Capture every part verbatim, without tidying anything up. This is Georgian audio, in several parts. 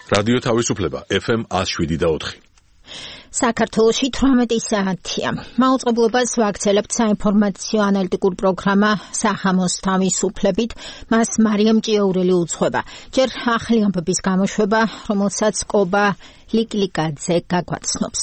რადიო თავისუფლება ეფ ემ one oh seven და four. საქართველოში თვრამეტი საათია. მაუწყებლობას ვაგრძელებთ საინფორმაციო ანალიტიკურ პროგრამა სახამოს თავისუფლებით. მას მარიამ ჭიაურელი უძღვება. ჯერ ახალი ამბების გამოშვება, რომელსაც კობა ლიკლიკაძე გაგვაცნობს.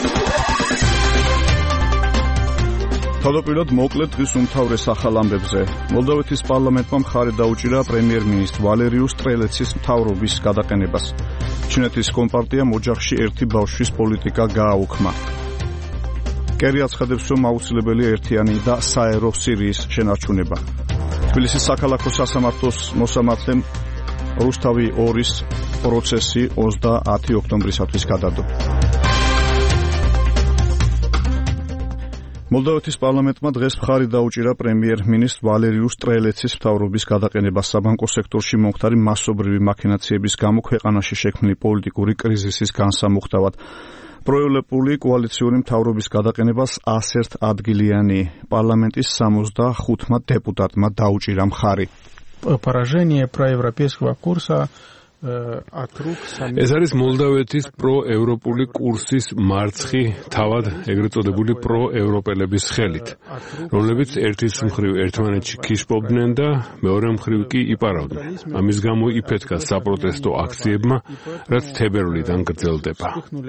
თავდაპირველად მოკლედ დღის უმთავრეს ახალ ამბებზე. მოლდოვეთის პარლამენტმა მხარი დაუჭირა პრემიერ-მინისტრ ვალერიუს ტრელეცის მთავრობის გადაყენებას. ჩინეთის კომპარტიამ ოჯახში ერთი ბავშვის პოლიტიკა გააუქმა. კერი აცხადებს, რომ აუცილებელია ერთიანი და საერო სირიის შენარჩუნება. თბილისის საქალაქო სასამართლოს მოსამართლემ რუსთავი ორის პროცესი ოცდაათი ოქტომბრისათვის გადადო. მოლდოვეთის პარლამენტმა დღეს მხარი დაუჭირა პრემიერ-მინისტრ ვალერიუს ტრელეცის მთავრობის გადაყენებას საბანკო სექტორში მომხდარი მასობრივი მაქინაციების გამო ქვეყანაში შექმნილი პოლიტიკური კრიზისის განსამუხტავად. პროევროპული კოალიციური მთავრობის გადაყენებას ასერთ ადგილიანი პარლამენტის სამოცდახუთმა დეპუტატმა დაუჭირა მხარი. Поражение проевропейского курса ეს არის მოლდოვეთის პროევროპული კურსის მარცხი თავად ეგრეთ წოდებული პროევროპელების ხელით, რომლებიც ერთის მხრივ ერთმანეთში ქიშპობდნენ და მეორე მხრივ კი იპარავდნენ. ამის გამო იფეთქა საპროტესტო აქციებმა, რაც თებერვლიდან გრძელდება.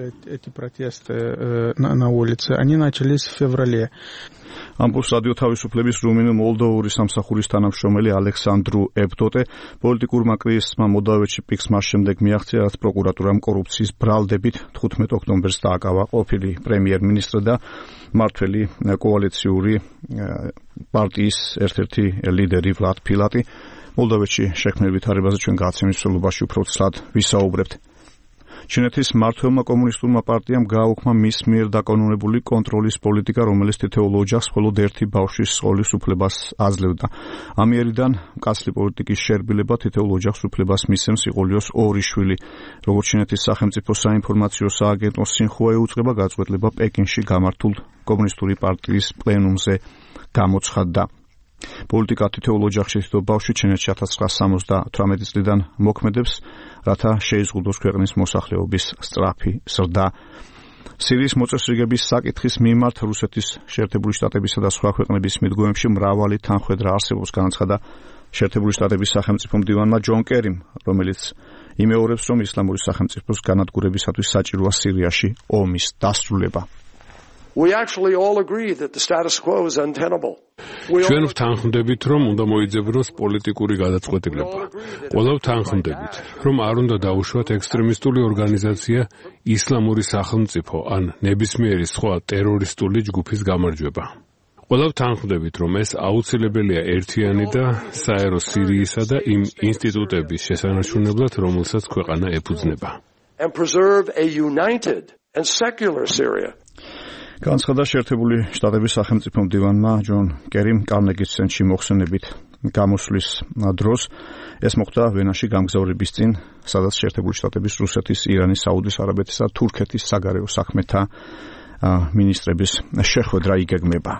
ამბობს რადიო თავისუფლების რუმინულ მოლდოვური სამსახურის თანამშრომელი ალექსანდრუ ებდოტე. პოლიტიკურმა კრიზისმა მოლდოვეთში პიკს მას შემდეგ მიაღწია, რაც პროკურატურამ კორუფციის ბრალდებით თხუთმეტ ოქტომბერს დააკავა ყოფილი პრემიერ-მინისტრი და მმართველი კოალიციური პარტიის ერთ-ერთი ლიდერი ვლად ფილატი. მოლდოვეთში შექმნილ ვითარებაზე ჩვენ გაცემის მსვლელობაში უფრო ცრად ვისაუბრებთ. ჩინეთის მმართველმა კომუნისტურმა პარტიამ გააუქმა მის მიერ დაკანონებული კონტროლის პოლიტიკა, რომელიც თითოეულ ოჯახს მხოლოდ ერთი ბავშვის სხოლის უფლებას აძლევდა. ამიერიდან მკაცრი პოლიტიკის შერბილება თითოეულ ოჯახს უფლებას მისცემს იყოლიოს ორი შვილი. როგორც ჩინეთის სახელმწიფო საინფორმაციო სააგენტო სინხუა ეუწყება, გაწყვეტილება პეკინში გამართულ კომუნისტური პარტიის პლენუმზე გამოცხადდა. პოლიტიკა თითოეულ ოჯახში თითო ბავშვი ჩინეთში one thousand nine hundred seventy-eight წლიდან მოქმედებს, რათა შეიზღუდოს ქვეყნის მოსახლეობის სწრაფი ზრდა. სირიის მოწესრიგების საკითხის მიმართ რუსეთის შეერთებული შტატებისა და სხვა ქვეყნების მიდგომებში მრავალი თანხმედრა არსებობს, განაცხადა შეერთებული შტატების სახელმწიფო მდივანმა ჯონ კერიმ, რომელიც იმეორებს, რომ ისლამური სახელმწიფოს განადგურებისათვის საჭიროა სირიაში ომის დასრულება. We actually all agree that the status quo is untenable. ჩვენ ვთანხმდებით, რომ უნდა მოიძებნოს პოლიტიკური გადაწყვეტილება. ყველა ვთანხმდებით, რომ არ უნდა დაუშვათ ექსტრემისტული ორგანიზაცია ისლამური სახელმწიფო ან ნებისმიერი სხვა ტერორისტული ჯგუფის გამარჯვება. ყველა ვთანხმდებით, რომ ეს აუცილებელია ერთიანი და საერო სირიისა და იმ ინსტიტუტების შესანარჩუნებლად, რომელსაც ქვეყანა ეფუძნება. And preserve a united and secular Syria. განაცხადა შეერთებული შტატების სახელმწიფო მდივანმა ჯონ კერიმ კარნეგის ცენტრში მოხსენებით გამოსვლის დროს. ეს მოხდა ვენაში გამგზავრების წინ, სადაც შეერთებული შტატების, რუსეთის, ირანის, საუდის არაბეთისა და თურქეთის საგარეო საქმეთა მინისტრების შეხვედრა იგეგმება.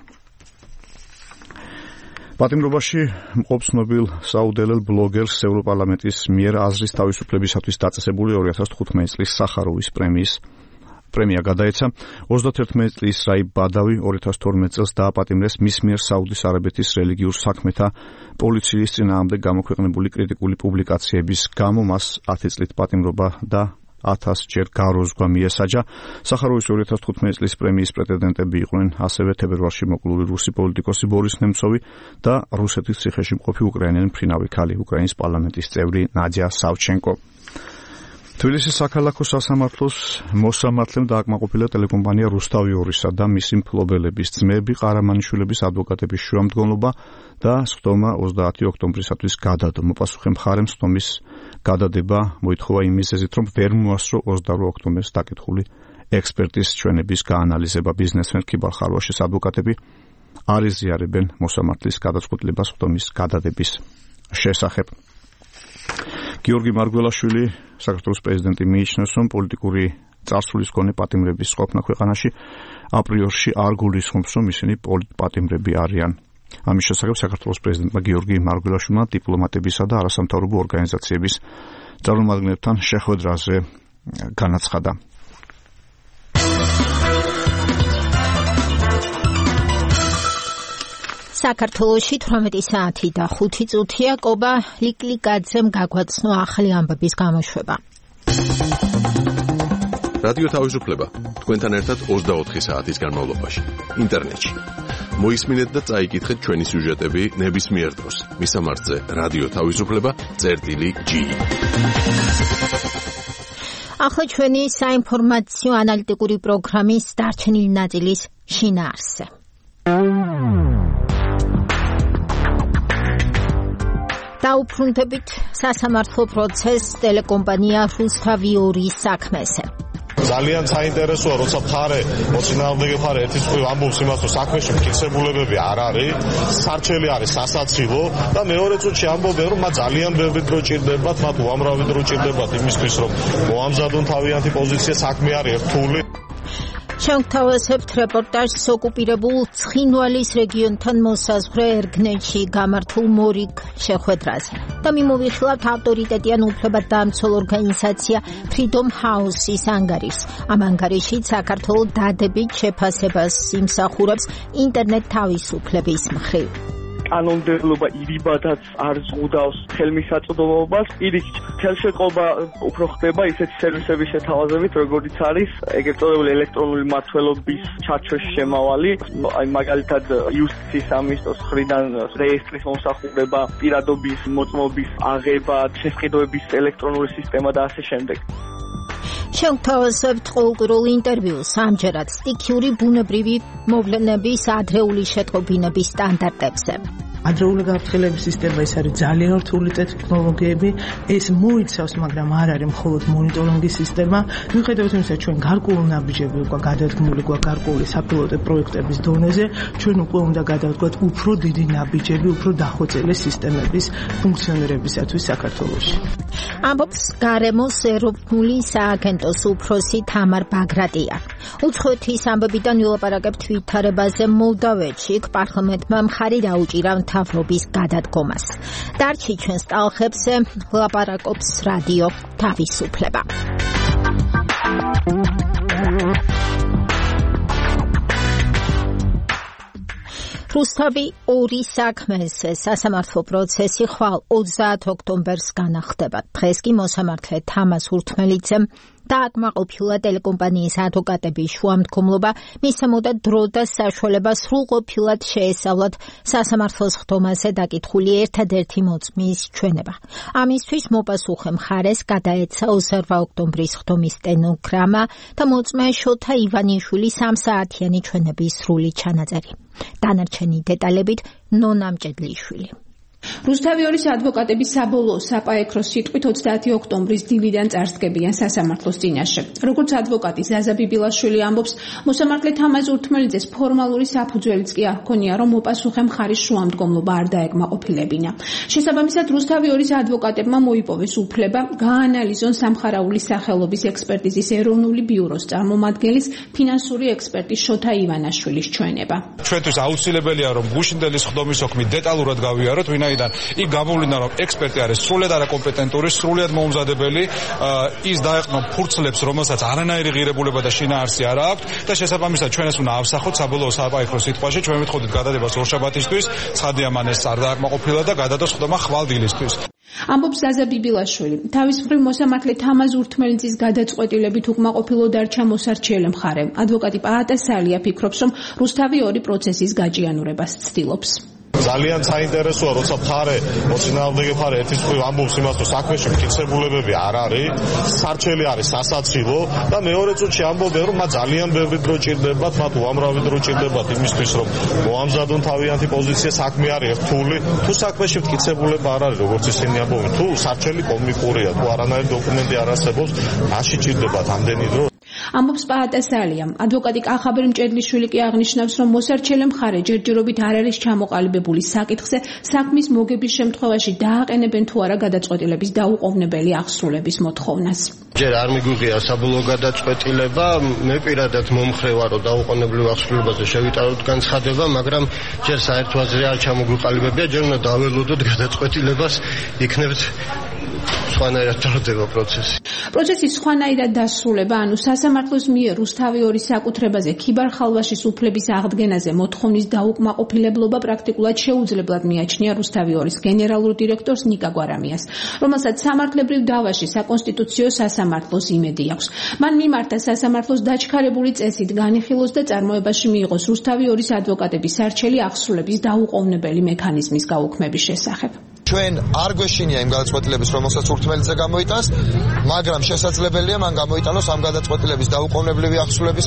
პატიმრობაში მყოფ ცნობილ საუდელელ ბლოგერს ევროპარლამენტის მიერ აზრის თავისუფლებისათვის დაწესებული ორი ათას თხუთმეტი წლის სახაროვის პრემიის პრემია გადაეცა. ოცდაათერთმეტი წლის რაიბ ბადავი ორი ათას თორმეტ წელს დააპატიმრეს მის მიერ საუდის არაბეთის რელიგიურ საქმეთა პოლიციის წინააღმდეგ გამოქვეყნებული კრიტიკული პუბლიკაციების გამო. მას ათი წლით პატიმრობა და ათას ჯერ გაროზღვა მიესაჯა. სახაროვის ორი ათას თხუთმეტი წლის პრემიის პრეტენდენტები იყვნენ ასევე თებერვალში მოკლული რუსი პოლიტიკოსი ბორის ნემცოვი და რუსეთის ციხეში მყოფი უკრაინელი მფრინავი ქალი, უკრაინის პარლამენტის წევრი ნადია სავჩენკო. თბილისის საქალაქო სასამართლოს მოსამართლემ დააკმაყოფილა ტელეკომპანია რუსთავი ორისა და მისი მფლობელების ძმები ყარამანიშვილების ადვოკატების შუამდგომლობა და სხდომა ოცდაათი ოქტომბრისათვის გადადო. მოპასუხე მხარემ სხდომის გადადება მოითხოვა იმ მიზეზით, რომ ვერ მოასწრო ოცდაორ ოქტომბერს დაკითხული ექსპერტის ჩვენების გაანალიზება. ბიზნესმენ ქიბალ ხარვაშის ადვოკატები არ იზიარებენ მოსამართლის გადაწყვეტილებას სხდომის გადადების შესახებ. გიორგი მარგველაშვილი, საქართველოს პრეზიდენტი, მიიჩნევს, რომ პოლიტიკური წარსულის მქონე პატიმრების ყოფნა ქვეყანაში აპრიორში არ გულისხმობს, რომ ისინი პოლიტპატიმრები არიან. ამის შესახებ საქართველოს პრეზიდენტმა გიორგი მარგველაშვილმა დიპლომატებისა და არასამთავრობო ორგანიზაციების წარმომადგენლებთან შეხვედრაზე განაცხადა. საქართველოში თვრამეტი საათი და ხუთი წუთია. კობა ლიკლიკაძემ გაგვაცნო ახალი ამბების გამოშვება. რადიო თავისუფლება თქვენთან ერთად ოცდაოთხი საათის განმავლობაში ინტერნეტში. მოისმინეთ და წაიკითხეთ ჩვენი სიუჟეტები ნებისმიერ დროს. მისამართზე რადიო თავისუფლება წერტილი ჯი. ახლა ჩვენი საინფორმაციო ანალიტიკური პროგრამის დარჩენილი ნაწილის შინაარსზე. დაუბრუნდებით სასამართლო პროცესს ტელეკომპანია რუსთავიორის საქმეზე. ძალიან საინტერესოა, როცა მხარე მოწინააღმდეგე მხარე ერთის მხრივ ამბობს იმას, რომ საქმეში მტკიცებულებები არ არის, სარჩელი არის სასაცილო და მეორე წუთში ამბობენ, რომ მათ ძალიან ბევრი დრო ჭირდებათ, მათ უამრავი დრო ჭირდებათ იმისთვის, რომ მოამზადონ თავიანთი პოზიცია, საქმე არის რთული. შევთავაზებთ რეპორტაჟს ოკუპირებულ ცხინვალის რეგიონთან მოსაზღვრე ერგნეთში გამართულ მორიგ შეხვედრაზე და მიმოვიხილავთ ავტორიტეტიან უფლებადდამცველ ორგანიზაცია Freedom House-ის ანგარიშს. ამ ანგარიშით საქართველოს დადებით შეფასებას იმსახურებს ინტერნეტ თავისუფლების მხრივ. კანონმდებლობა ირიბადაც არ ზღუდავს ხელმისაწვდომობას, პირიქით ხელშეწყობა უფრო ხდება ისეთი სერვისების შეთავაზებით, როგორიც არის ეგრეთ წოდებული ელექტრონული მმართველობის ჩარჩოს შემავალი, აი მაგალითად იუსტიციის სამინისტროს მხრიდან რეესტრის მომსახურება, პირადობის მოწმობის აღება, შესყიდვების ელექტრონული სისტემა და ასე შემდეგ. შევთავაზებთ ყოველკვირულ ინტერვიუს ამჯერად სტიქიური ბუნებრივი მოვლენების ადრეული შეტყობინების სტანდარტებზე. ადრეული გაფრთხილების სისტემა ეს არის ძალიან რთული ტექნოლოგიები, ეს მოიცავს, მაგრამ არ არის მხოლოდ მონიტორინგის სისტემა. მიუხედავად იმისა, ჩვენ გარკვეული ნაბიჯები უკვე გადადგმული გვაქვს გარკვეული საპილოტო პროექტების დონეზე, ჩვენ უკვე უნდა გადავდგოთ უფრო დიდი ნაბიჯები, უფრო დახვეწილი სისტემების ფუნქციონირებისათვის საქართველოში. ამბობს გარემოს ეროვნული სააგენტოს უფროსი თამარ ბაგრატია. უცხოეთის ამბებიდან ვილაპარაკებთ ვითარებაზე მოლდავეთში, პარლამენტმა მხარი დაუჭირა მთავრობის გადადგომას. დარჩი ჩვენს ტალღებზე ვილაპარაკობს რადიო თავისუფლება. რუსთავი ორი საქმეზე სასამართლო პროცესი ხვალ ოცდაათ ოქტომბერს განახდება. დღეს კი მოსამართლე თამაზ ურთმელიძემ დააკმაყოფილა ტელეკომპანიის ადვოკატების შუამდგომლობა, მისამოდა დრო და საშუალება სრულყოფილად შეესწავლათ სასამართლოს ხდომაზე დაკითხული ერთადერთი მოწმის ჩვენება. ამისთვის მოპასუხე მხარეს გადაეცა ოცდაოთხი ოქტომბრის ხდომის სტენოგრამა და მოწმე შოთა ივანიშვილის სამსაათიანი ჩვენების სრული ჩანაწერი. დანარჩენი დეტალებით ნონა მჭედლიშვილი. რუსთავი ორის ადვოკატების საბოლოო საპაექრო სიტყვით ოცდაათი ოქტომბრის დილიდან წარსდგებიან სასამართლოს წინაშე. როგორც ადვოკატი ზაზა ბიბილაშვილი ამბობს, მოსამართლე თამაზ ურთმელიძეს ფორმალური საფუძველიც კი არ ჰქონია, რომ მოპასუხე მხარის შუამდგომლობა არ დაეკმაყოფილებინა. შესაბამისად, რუსთავი ორის ადვოკატებმა მოიპოვეს უფლება გაანალიზონ სამხარაულის სახელობის ექსპერტიზის ეროვნული ბიუროს წარმომადგენლის ფინანსური ექსპერტის შოთა ივანაშვილის ჩვენება. ჩვენთვის აუცილებელია, რომ გუშინდელის ხდომის ოქმი დეტალურად გავიაროთ, ვინაიდან იქ გამოვლინდა, რომ ექსპერტი არის სრულიად არაკომპეტენტური, სრულიად მოუმზადებელი, ის დაეყო ფურცლებს, რომელსაც არანაირი ღირებულება და შინაარსი არ აქვს და შესაბამისად ჩვენ ეს უნდა ავსახოთ საბოლოო საპაექრო სიტყვაში. ჩვენ მithხოვდით გადადებას ორშაბათისთვის, ცხადია მან ეს არ დააკმაყოფილა და გადადოს ხდომა ხვალდილისთვის. ამბობს ზაზა ბიბილაშვილი. თავის მხრივ მოსამართლე თამაზ ურთმელიძის გადაწყვეტილებით უკმაყოფილო დარჩა მოსარჩიელე მხარე. ადვოკატი პაატა სალია ფიქრობს, რომ რუსთავი ორი პროცესის გაჭიანურებას ცდილობს. ძალიან საინტერესოა, როცა მხარე მოწინააღმდეგე მხარე ერთის მხრივ ამბობს იმას, რომ საქმეში მტკიცებულებები არ არის, სარჩელი არის სასაცილო და მეორე წუთში ამბობენ, რომ მათ ძალიან ბევრი დრო ჭირდებათ, მათ უამრავი დრო ჭირდებათ იმისთვის, რომ მოამზადონ თავიანთი პოზიცია, საქმე არის რთული. თუ საქმეში მტკიცებულება არ არის, როგორც ისინი ამბობენ, თუ სარჩელი კომიკურია, თუ არანაირი დოკუმენტი არ არსებობს, რაში ჭირდებათ ამდენი დრო? ამბობს პაატა სალია. ადვოკატი კახაბერ მჭედლიშვილი კი აღნიშნავს, რომ მოსარჩელე მხარე ჯერჯერობით არ არის ჩამოყალიბებული საკითხზე, საქმის მოგების შემთხვევაში დააყენებენ თუ არა გადაწყვეტილების დაუყოვნებელი აღსრულების მოთხოვნას. ჯერ არ მიგვიღია საბოლოო გადაწყვეტილება, მე პირადად მომხრე ვარო დაუყოვნებლივ აღსრულებაზე შევიტანოთ განცხადება, მაგრამ ჯერ საერთო აზრი არ ჩამოგვიყალიბებია, ჯერ უნდა დაველოდოთ გადაწყვეტილებას, იქნებთ სხვანაირად ტარდება პროცესი. პროცესის სხვანაირად დასრულება, ანუ სასამართლოს მიერ რუსთავი ორის საკუთრებაზე ქიბარ-ხალვაშის უფლების აღდგენაზე მოთხოვნის დაუკმაყოფილებლობა პრაქტიკულად შეუძლებლად მიაჩნია რუსთავი ორის გენერალურ დირექტორს ნიკა გვარამიას, რომელსაც სამართლებრივ დავაში საკონსტიტუციო სასამართლოს იმედი აქვს. მან მიმართა სასამართლოს დაჩქარებული წესით განიხილოს და წარმოებაში მიიღოს რუსთავი ორის ადვოკატების სარჩელი აღსრულების დაუყოვნებელი მექანიზმის გაუქმების შესახებ. ჩვენ არ გვეშინია იმ გადაწყვეტილების, რომელსაც ურთმელიძე გამოიტანს, მაგრამ შესაძლებელია მან გამოიტანოს ამ გადაწყვეტილების დაუყოვნებლივი აღსრულების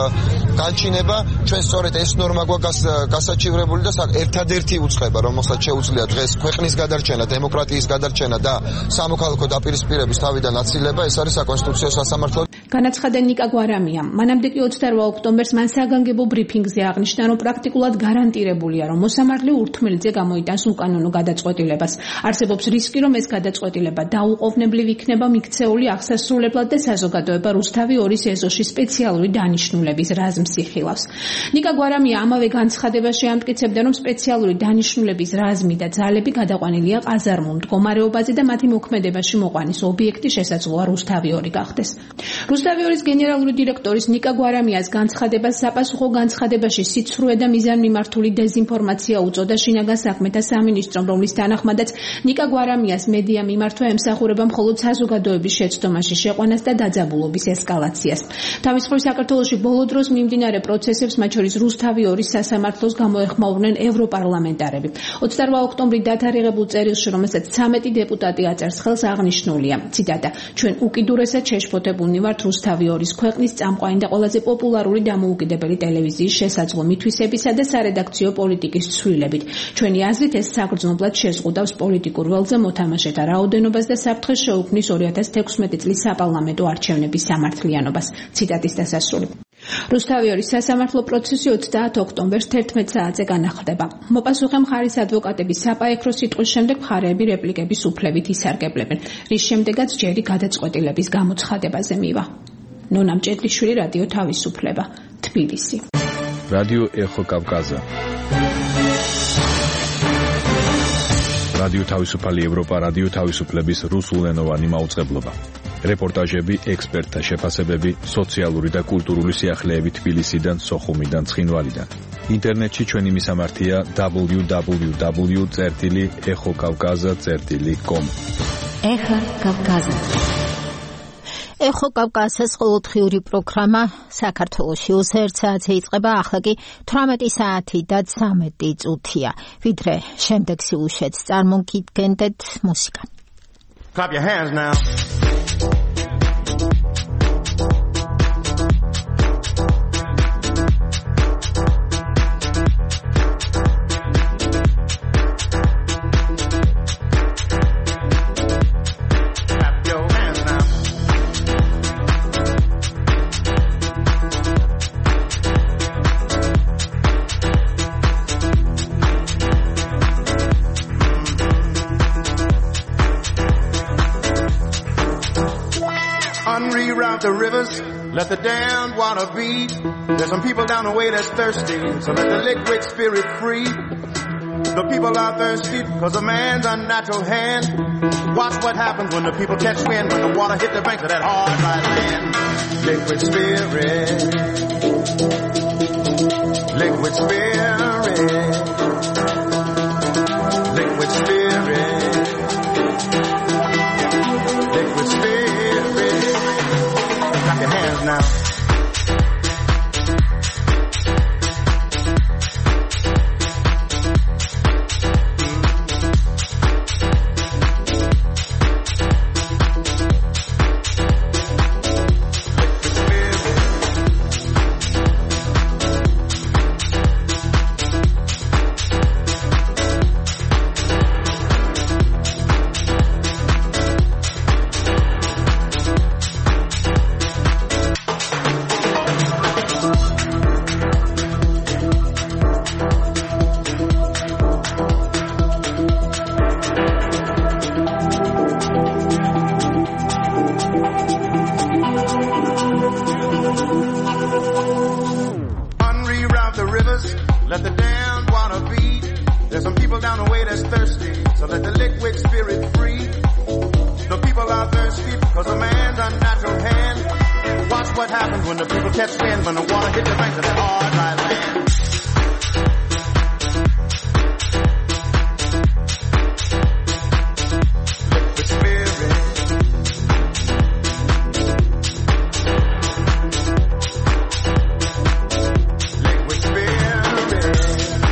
განჩინება. ჩვენ სწორედ ეს ნორმა გვაქვს გასაჩივრებული და ერთადერთი უწყება, რომელსაც შეუძლია დღეს ქვეყნის გადარჩენა, დემოკრატიის გადარჩენა და სამოქალაქო დაპირისპირების თავიდან აცილება, ეს არის საკონსტიტუციო სასამართლო. განაცხადა ნიკა გვარამია. მანამდე კი ოცდაორ ოქტომბერს მან საგანგებო ბრიფინგზე აღნიშნა, რომ პრაქტიკულად გარანტირებულია, რომ მოსამართლე ურთმელიძე გამოიტანს უკანონო გადაწყვეტილებას. არსებობს რისკი, რომ ეს გადაწყვეტილება დაუყოვნებლივ იქნება მიქცეული აღსასრულებლად და საზოგადოება რუსთავი ორის ეზოში სპეციალური დანიშნულების რაზმს იხილავს. ნიკა გვარამია ამავე განცხადებაში ამტკიცებდა, რომ სპეციალური დანიშნულების რაზმი და ძალები გადაყვანილია ყაზარმულ მდგომარეობაზე და მათი მოქმედებაში მოყვანის ობიექტი შესაძლოა რუსთავი ორი გახდეს. რუსთავი ორის გენერალური დირექტორის ნიკა გვარამიას განცხადებას საპასუხო განცხადებაში სიცრუე და მიზანმიმართული დეზინფორმაცია უწოდა შინაგან საქმეთა სამინისტრომ, რომლის თანახმადაც ნიკა გვარამიას მედია მიმართვა ემსახურება მხოლოდ საზოგადოების შეცდომაში შეყვანას და დაძაბულობის ესკალაციას. თავის მხრივ საქართველოში ბოლო დროს მიმდინარე პროცესებს, მათ შორის რუსთავი ორის სასამართლოს გამოეხმაურნენ ევროპარლამენტარები. ოცდაორ ოქტომბრი დათარიღებულ წერილში, რომელსაც ცამეტი დეპუტატი აწერს ხელს, აღნიშნულია, ციტატა: ჩვენ უკიდურესად შეშფოთებულნი ვართ რუსთავი ორის ქვეყნის წამყვანი და ყველაზე პოპულარული დამოუკიდებელი ტელევიზიის შესაძლო მითვისებისა და სარედაქციო პოლიტიკის ცვლილებით. ჩვენი აზრით ეს საგრძნობლად შეზღუდავს პოლიტიკურ ველზე მოთამაშეთა რაოდენობას და საფრთხეს შეუქმნის ორი ათას თექვსმეტი წლის საპარლამენტო არჩევნების სამართლიანობას. ციტატის დასასრული. რუსთავი ორის სასამართლო პროცესი ოცდაათ ოქტომბერს თერთმეტ საათზე განახლდება. მოპასუხე მხარის ადვოკატების საპაექრო სიტყვის შემდეგ მხარეები რეპლიკების უფლებით ისარგებლებენ, რის შემდეგაც ჯერი გადაწყვეტილების გამოცხადებაზე მივა. ნონა მჭედლიშვილი, რადიო თავისუფლება, თბილისი. რადიო ეხო კავკაზა. რადიო თავისუფალი ევროპა, რადიო თავისუფლების რუსულენოვანი მაუწყებლობა. რეპორტაჟები, ექსპერტთა შეფასებები, სოციალური და კულტურული სიახლეები თბილისიდან, სოხუმიდან, ცხინვალიდან. ინტერნეტში ჩვენი მისამართია დაბლიუ დაბლიუ დაბლიუ წერტილი ეხო კავკაზა წერტილი კომ. ეხო კავკაზა. ეხო კავკაზას ყოველდღიური პროგრამა საქართველოში ოცდაერთ საათზე იწყება, ახლა კი თვრამეტი საათი და ცამეტი წუთია. ვიდრე შემდეგ სიუჟეტს წარმოგიდგენდეთ მუსიკა. Clap your hands now. Unreroute the rivers, let the damned water be. There's some people down the way that's thirsty, so let the liquid spirit free. The people are thirsty because of man's unnatural hand. Watch what happens when the people catch wind, when the water hit the banks of that hard dry land. Liquid spirit, liquid spirit, liquid spirit, liquid spirit. Clap your hands now. when the water hit the banks of that hard, dry land. Liquid spirit. Liquid spirit.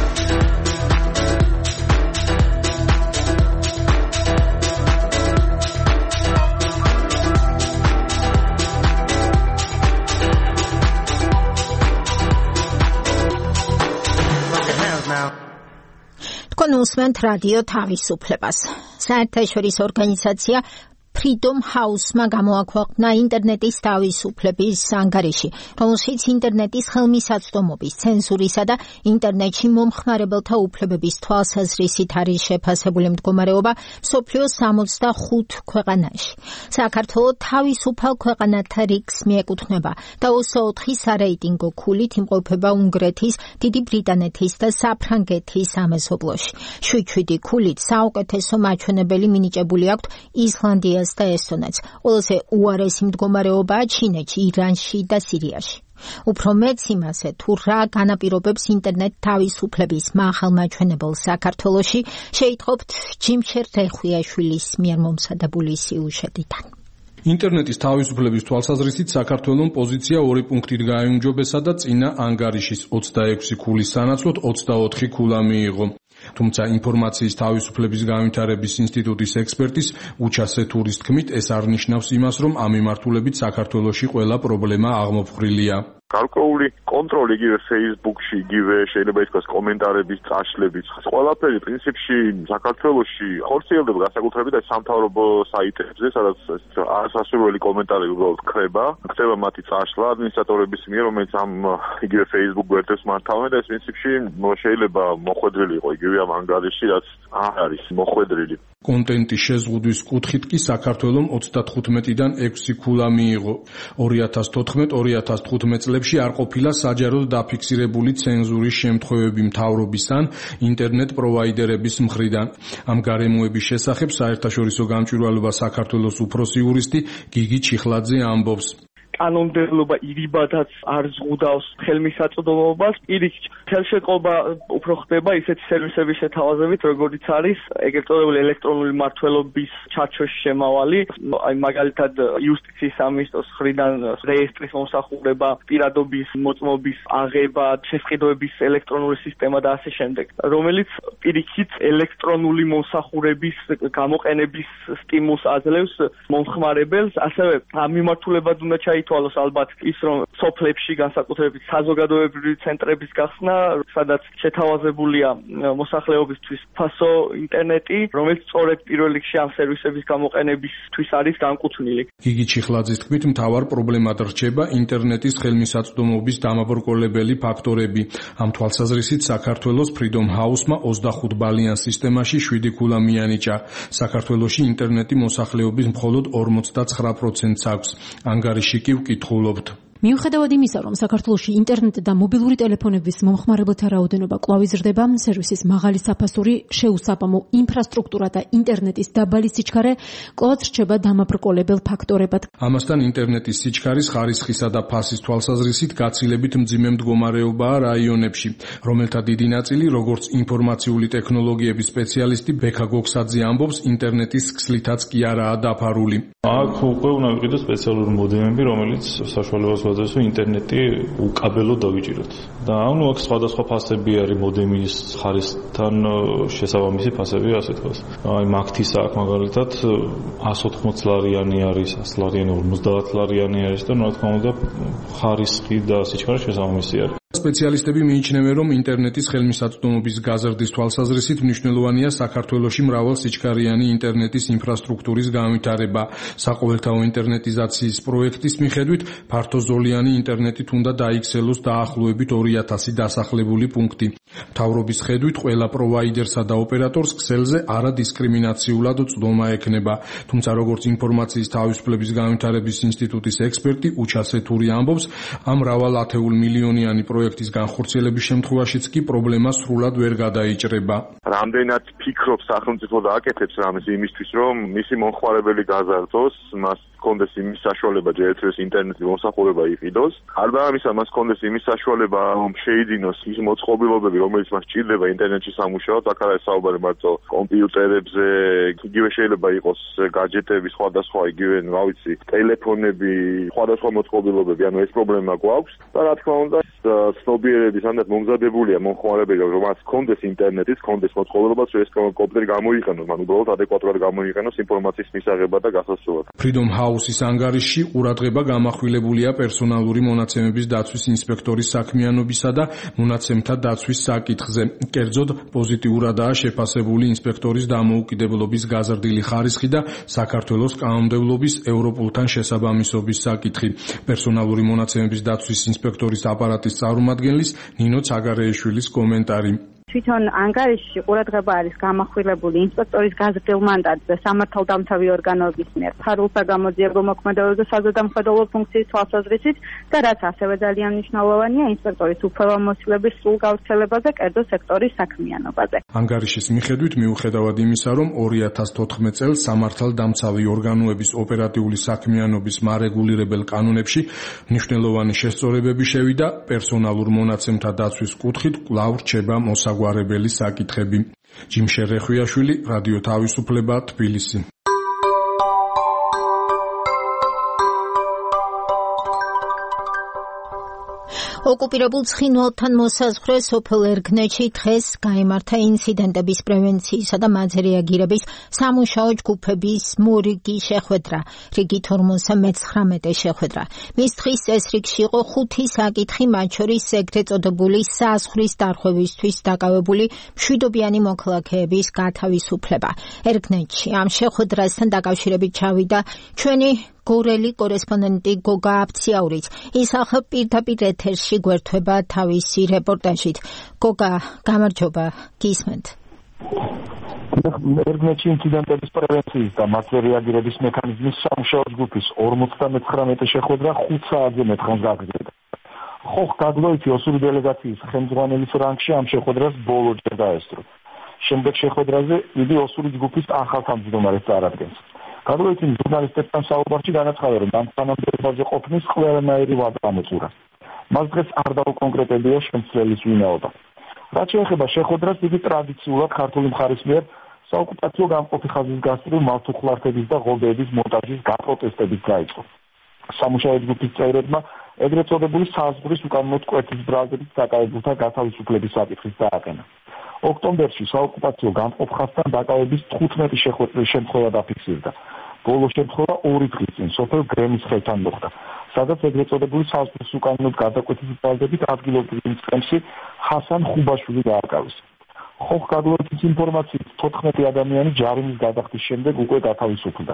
თქვენ უსმენთ რადიო თავისუფლებას. საერთაშორისო ორგანიზაცია Freedom House-მა გამოაქვეყნა ინტერნეტის თავისუფლების ანგარიში, რომელშიც ინტერნეტის ხელმისაწვდომობის, ცენზურისა და ინტერნეტში მომხმარებელთა უფლებების თვალსაზრისით არის შეფასებული მდგომარეობა მსოფლიოს სამოცდახუთ ქვეყანაში. საქართველო თავისუფალ ქვეყანათა რიგს მიეკუთვნება და ოცდაოთხი სარეიტინგო ქულით იმყოფება უნგრეთის, დიდი ბრიტანეთის და საფრანგეთის სამეზობლოში. შვიდ ქულით საუკეთესო მაჩვენებელი მინიჭებული აქვთ ისლანდიას და ესტონეთს. ყველაზე უარესი მდგომარეობაა ჩინეთში, ირანში და სირიაში. უფრო მეც იმაზე, თუ რა განაპირობებს ინტერნეტ თავისუფლების მაღალმაჩვენებელ საქართველოში, შეიტყობთ ჯიმშერ რეხვიაშვილის მიერ მომზადებული სიუჟეტიდან. ინტერნეტის თავისუფლების თვალსაზრისით საქართველოს პოზიცია ორი პუნქტით გაიუმჯობესა და წინა ანგარიშის ოცდაექვსი ქულის სანაცვლოდ ოცდაოთხი ქულა მიიღო. თუმცა ინფორმაციის თავისუფლების განვითარების ინსტიტუტის ექსპერტის უჩა სეთურის თქმით, ეს არ ნიშნავს იმას, რომ ამ მიმართულებით საქართველოში ყველა პრობლემა აღმოფხრილია. გარკვეული კონტროლი იგივე Facebook-ში, იგივე შეიძლება ითქვას კომენტარების წაშლებით. ყველაფერი პრინციპში საქართველოში ხორციელდება განსაკუთრებით აი სამთავრობო საიტებზე, სადაც არასასურველი კომენტარები უბრალოდ ხრება, ხდება მათი წაშლა ადმინისტრატორების მიერ, რომელიც ამ იგივე Facebook გვერდებს მართავენ და ეს პრინციპში შეიძლება მოხვედრილი იყო იგივე ამ ანგარიში, რაც არ არის მოხვედრილი. კონტენტის შეზღუდვის კუთხით კი საქართველოს ოცდათხუთმეტიდან ექვსი ქულა მიიღო. ორი ათას თოთხმეტ ორი ათას თხუთმეტ წლებში არ ყოფილა საჯაროდ დაფიქსირებული ცენზურის შემთხვევები მთავრობის ან ინტერნეტ პროვაიდერების მხრიდან. ამ გარემოების შესახებ საერთაშორისო გამჭვირვალობა საქართველოს უფროსი იურისტი გიგი ჩიხლაძე ამბობს. კანონმდებლობა ირიბადაც არ ზღუდავს ხელმისაწვდომობას, პირიქით ხელშეკობა უფრო ხდება ისეთი სერვისების შეთავაზებით, როგორიც არის ეგრეთ წოდებული ელექტრონული მმართველობის ჩარჩოში შემავალი, აი მაგალითად იუსტიციის სამინისტროს მხრიდან რეესტრის მომსახურება, პირადობის მოწმობის აღება, შესყიდვების ელექტრონული სისტემა და ასე შემდეგ, რომელიც პირიქით ელექტრონული მომსახურების გამოყენების სტიმულს აძლევს მომხმარებელს, ასევე ამ მიმართულებად უნდა ჩაი თვალოს ალბათ ის რომ სოფლებში განსაკუთრებით საზოგადოებრივი ცენტრების გახსნა, სადაც შეთავაზებულია მოსახლეობისთვის ფასო ინტერნეტი, რომელიც სწორედ პირველ რიგში ამ სერვისების გამოყენებისთვის არის განკუთვნილი. გიგი ჩიხლაძის თქმით, მთავარ პრობლემად რჩება ინტერნეტის ხელმისაწვდომობის დამაბრკოლებელი ფაქტორები. ამ თვალსაზრისით საქართველოს Freedom House-მა ოცდახუთ ბალიან სისტემაში შვიდი ქულა მიანიჭა. საქართველოში ინტერნეტი მოსახლეობის მხოლოდ ორმოცდაცხრა პროცენტს აქვს. ანგარიში კი ვკითხულობთ. მიუხედავად იმისა, რომ საქართველოში ინტერნეტი და მობილური ტელეფონების მომხმარებელთა რაოდენობა კვლავ იზრდება, სერვისის მაღალი საფასური, შეუსაბამო ინფრასტრუქტურა და ინტერნეტის დაბალი სიჩქარე კვლავ რჩება დამაბრკოლებელ ფაქტორებად. ამასთან ინტერნეტის სიჩქარის ხარისხისა და ფასის თვალსაზრისით გაცილებით მძიმე მდგომარეობაა რაიონებში, რომელთა დიდი ნაწილი, როგორც ინფორმაციული ტექნოლოგიების სპეციალისტი ბექა გოგსაძე ამბობს, ინტერნეტის ქსლითაც კი არაა დაფარული. აქ უკვე უნდა ვიყიდოთ სპეციალური მოდემები, რომელიც საშუალებას ვაძლევს ინტერნეტი უკაბელოდ დავიჭიროთ. და ანუ აქ სხვადასხვა ფასები არის მოდემის ხარისხთან შესაბამისი ფასები, ასე თქვას. აი მაგთის აქ მაგალითად εκατს ოთხმოცი ლარიანი არის, ას ლარიანი, ორმოცდაათ ლარიანი არის და რა თქმა უნდა ხარისხი და სიჩქარე შესაბამისი არის. სპეციალისტები მიიჩნევენ, რომ ინტერნეტის ხელმისაწვდომობის გაზრდის თვალსაზრისით მნიშვნელოვანია საქართველოში მრავალსიჩქარიანი ინტერნეტის ინფრასტრუქტურის განვითარება. საყოველთაო ინტერნეტიზაციის პროექტის მიხედვით ფართოზოლიანი ინტერნეტით უნდა დაიქცელოს დაახლოებით ორი ათასი დასახლებული პუნქტი. მთავრობის ხედვით ყველა პროვაიდერსა და ოპერატორს ქსელზე არადისკრიმინაციულად წვდომა ექნება. თუმცა როგორც ინფორმაციის თავისუფლების განვითარების ინსტიტუტის ექსპერტი უჩა სეთური ამბობს, ამ მრავალ ათეულ მილიონიანი პროექტ პროექტის განხორციელების შემთხვევაშიც კი პრობლემა სრულად ვერ გადაიჭრება. რამდენად ფიქრობს სახელმწიფო და აკეთებს რამეს იმისთვის, რომ მისი მომხმარებელი გაზარდოს, მას კონდეს იმის საშუალება ჯერჯერობით ინტერნეტის მომსახურება იყიდოს. გარდა ამისა, მას კონდეს იმის საშუალება, რომ შეიძინოს ის მოწყობილობები, რომელიც მას სჭირდება ინტერნეტში სამუშაოდ, აქ არის საუბარი მარტო კომპიუტერებზე, იგივე შეიძლება იყოს გაჯეტები, სხვადასხვა იგივე, რა ვიცი, ტელეფონები, სხვადასხვა მოწყობილობები, ანუ ეს პრობლემა გვაქვს და რა თქმა უნდა, ცნობიერების ანდაც მომზადებულია მომხმარებელი, რომ მას კონდეს ინტერნეტის, კონდეს მოწყობილობაც, ეს კომპიუტერი გამოიყენოს, მან უბრალოდ ადეკვატურად გამოიყენოს ინფორმაციის მისაღებად და გასაცვლელად. Freedom House-ის ანგარიშში ყურადღება გამახვილებულია პერსონალური მონაცემების დაცვის ინსპექტორის საქმიანობისა და მონაცემთა დაცვის საკითხზე. კერძოდ, პოზიტიურადაა შეფასებული ინსპექტორის დამოუკიდებლობის გაზრდილი ხარისხი და საქართველოს კანონმდებლობის ევროპულთან შესაბამისობის საკითხი. პერსონალური მონაცემების დაცვის ინსპექტორის აპარატის წარმომადგენლის ნინო ცაგარეიშვილის კომენტარი. თვითონ ანგარიშში ყურადღება არის გამახვილებული ინსპექტორის გაზრდილ მანდატზე სამართალდამცავი ორგანოების მიერ ფარულთა გამოძიებულ მოქმედებებზე საზედამხედველო ფუნქციის თვალსაზრისით და რაც ასევე ძალიან მნიშვნელოვანია ინსპექტორის უფლებამოსილების სრულ გავრცელებაზე კერძო სექტორის საქმიანობაზე. ანგარიშის მიხედვით მიუხედავად იმისა, რომ ორი ათას თოთხმეტ წელს სამართალდამცავი ორგანოების ოპერატიული საქმიანობის მარეგულირებელ კანონებში მნიშვნელოვანი შესწორებები შევიდა, პერსონალურ მონაცემთა დაცვის კუთხით კვლავ რჩება მოსაგვარებელი გვარებელი საკითხები. ჯიმშე რეხვიაშვილი, რადიო თავისუფლება, თბილისი. ოკუპირებულ ცხინვალთან მოსაზღვრე სოფელ ერგნეთში დღეს გაიმართა ინციდენტების პრევენციისა და მათზე რეაგირების სამუშაო ჯგუფების მორიგი შეხვედრა. რიგით ორმოცდა მეცხრამეტე შეხვედრა. მის დღის წესრიგში იყო ხუთი საკითხი, მათ შორის ეგრეთ წოდებული საზღვრის დარღვევისთვის დაკავებული მშვიდობიანი მოქალაქეების გათავისუფლება. ერგნეთში ამ შეხვედრასთან დაკავშირებით ჩავიდა ჩვენი გორელი კორესპონდენტი გოგა აფციაურიც. ის ახლა პირდაპირ ეთერში გვერდება თავისი რეპორტაჟით. გოგა, გამარჯობა, გისმენთ. ერგნეთში ინციდენტების პრევენციის და მათზე რეაგირების მექანიზმის სამუშაო ჯგუფის ორმოცდამეცხრამეტე შეხვედრა ხუთ საათზე მეტხანს გაგრძელდა. ხოხ გაგლოითი ოსური დელეგაციის ხელმძღვანელის რანგში ამ შეხვედრას ბოლოჯერ დაესწრო. შემდეგ შეხვედრაზე იგი ოსური ჯგუფის ახალ თავმჯდომარეს წარადგენს. გაგლოითი ჟურნალისტებთან საუბარში განაცხადა, რომ ამ თანამდებობაზე ყოფნის ყველანაირი ვადა ამოწურა. მას დღეს არ დაუკონკრეტებია შემცვლელის ვინაობა. რაც შეეხება შეხვედრას, იგი ტრადიციულად ქართული მხარის მიერ საოკუპაციო გამყოფი ხაზის გასწრულ მავთუხლართების და ღობეების მონტაჟის გაპროტესტებით დაიწყო. სამუშაო ჯგუფის წევრებმა ეგრეთ წოდებული საზღვრის უკანონო კვეთის ბრალდებით დაკავებულთა გათავისუფლების საკითხის დააყენა. ოქტომბერში საოკუპაციო გამყოფ ხაზთან დაკავების თხუთმეტი შემთხვევა დაფიქსირდა. ბოლო შემთხვევა ორი დღის წინ სოფელ გრემის ხელთან მოხდა, სადაც ეგრეთ წოდებული საზღვრის უკანონოდ გადაკვეთის ბრალდებით ადგილობრივი მწყემსი ჰასან ხუბაშვილი დააკავეს. ხოხ გაგლოითის ინფორმაციით თოთხმეტი ადამიანი ჯარიმის გადახდის შემდეგ უკვე გათავისუფლდა.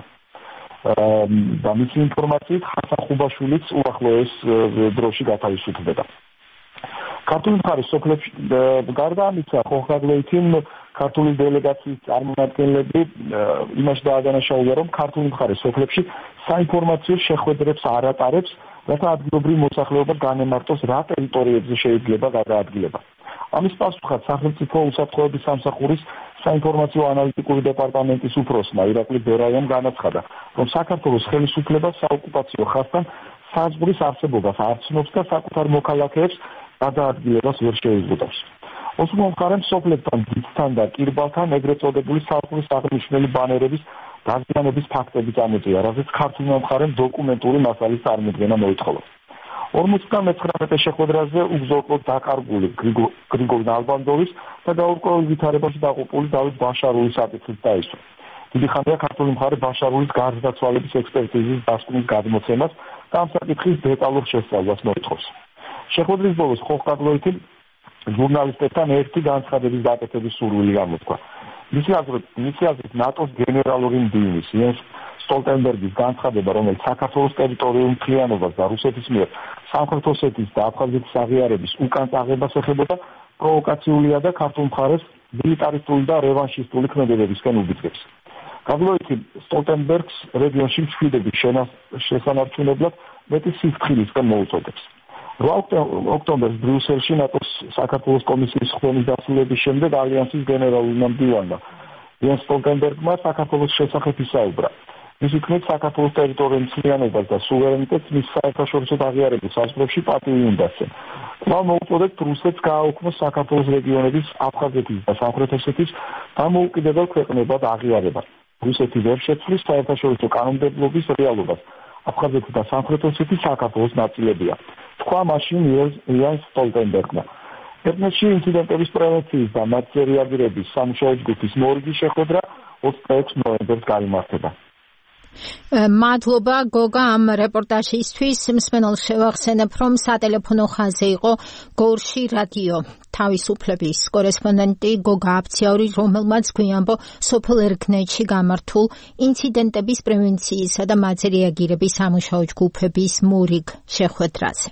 და მისი ინფორმაციით ჰასან ხუბაშვილიც უახლოეს დროში გათავისუფლდება. ქართული მხარის სოფლებში გარდა ამისა, ხოხ გაგლოითიმ ქართული დელეგაციის წარმომადგენლები იმაში დაადანაშაულა, რომ ქართული მხარის სოფლებში საინფორმაციო შეხვედრებს არ ატარებს, რათა ადგილობრივი მოსახლეობა განემარტოს რა ტერიტორიებზე შეიძლება გადაადგილება. ამის პასუხად სახელმწიფო უსაფრთხოების სამსახურის საინფორმაციო ანალიტიკური დეპარტამენტის უფროსმა ირაკლი ბერაიამ განაცხადა, რომ საქართველოს ხელისუფლება საოკუპაციო ხაზთან საზღვრის არსებობას არ ცნობს და საკუთარ მოქალაქეებს გადაადგილებას ვერ შეიზღუდავს. ოსმალ მხარემ სოფლებთან, დიდთან და კირბალთან ეგრეთ წოდებული საზღვრის აღნიშნული ბანერების დაზიანების ფაქტები წამოწია, რაზეც ქართულმა მხარემ დოკუმენტური მასალის წარმოდგენა მოითხოვა. ორმოცდამეცხრამეტე შეხვედრაზე უგზო-უკვლოდ დაკარგული გრიგოლ ნალბანდოვის და გაურკვეველ ვითარებაში დაყრდნილი დავით ბაშარულის საკითხით დაისვა. დიდი ხანია ქართული მხარე ბაშარულის გარდაცვალების ექსპერტიზის დასკვნის გადმოცემას და ამ საკითხის დეტალურ შესწავლას მოითხოვს. შეხვედრის ბოლოს ხოხ გაგლოითი ჟურნალისტებთან ერთი განცხადების გაკეთების სურვილი გამოთქვა. მისი აზრით, მისი აზრით ნატოს გენერალური მდივნის იენს სტოლტენბერგის განცხადება, რომელიც საქართველოს ტერიტორიულ მთლიანობას და რუსეთის მიერ სამხრეთ ოსეთის და აფხაზეთის აღიარების უკან წაღებას ეხებოდა, პროვოკაციულია და ქართულ მხარეს მილიტარისტული და რევანშისტული ქმედებებისკენ უბიძგებს. გაგლოითი სტოლტენბერგს რეგიონში მშვიდების შესანარჩუნებლად მეტი სიფრთხილისკენ მოუწოდებს. ოქტომბერს ბრიუსელში ნატოს საქართველოს კომისიის ხდომის დასრულების შემდეგ ალიანსის გენერალურმა მდივანმა იენს სტოლტენბერგმა საქართველოს შესახებ ისაუბრა. მისი თქმით, საქართველოს ტერიტორიის მთლიანობას და სუვერენიტეტს მის საერთაშორისო აღიარებულ საზღვრებში პატივი უნდასცენ. კვლავ მოუწოდეთ რუსეთს გააუქმოს საქართველოს რეგიონების აფხაზეთის და სამხრეთ ოსეთის დამოუკიდებელ ქვეყნებად აღიარება. რუსეთი ვერ შეცვლის საერთაშორისო კანონმდებლობის რეალობას. აფხაზეთი და სამხრეთ ოსეთი საქართველოს ნაწილებია. თქვა მაშინ იენს სტოლტენბერგმა. ერთმანეთში ინციდენტების პრევენციის და მათზე რეაგირების სამუშაო ჯგუფის მორიგი შეხვედრა ოცდაექვსი ნოემბერს გაიმართება. მადლობა გოგა ამ რეპორტაჟისთვის. მსმენელს შევახსენებ, რომ სატელეფონო ხაზზე იყო გორში რადიო თავისუფლების კორესპონდენტი გოგა აფციაური, რომელმაც გვიანბო სოფელ ერგნეთში გამართულ ინციდენტების პრევენციისა და მათზე რეაგირების სამუშაო ჯგუფების მორიგ შეხვედრაზე.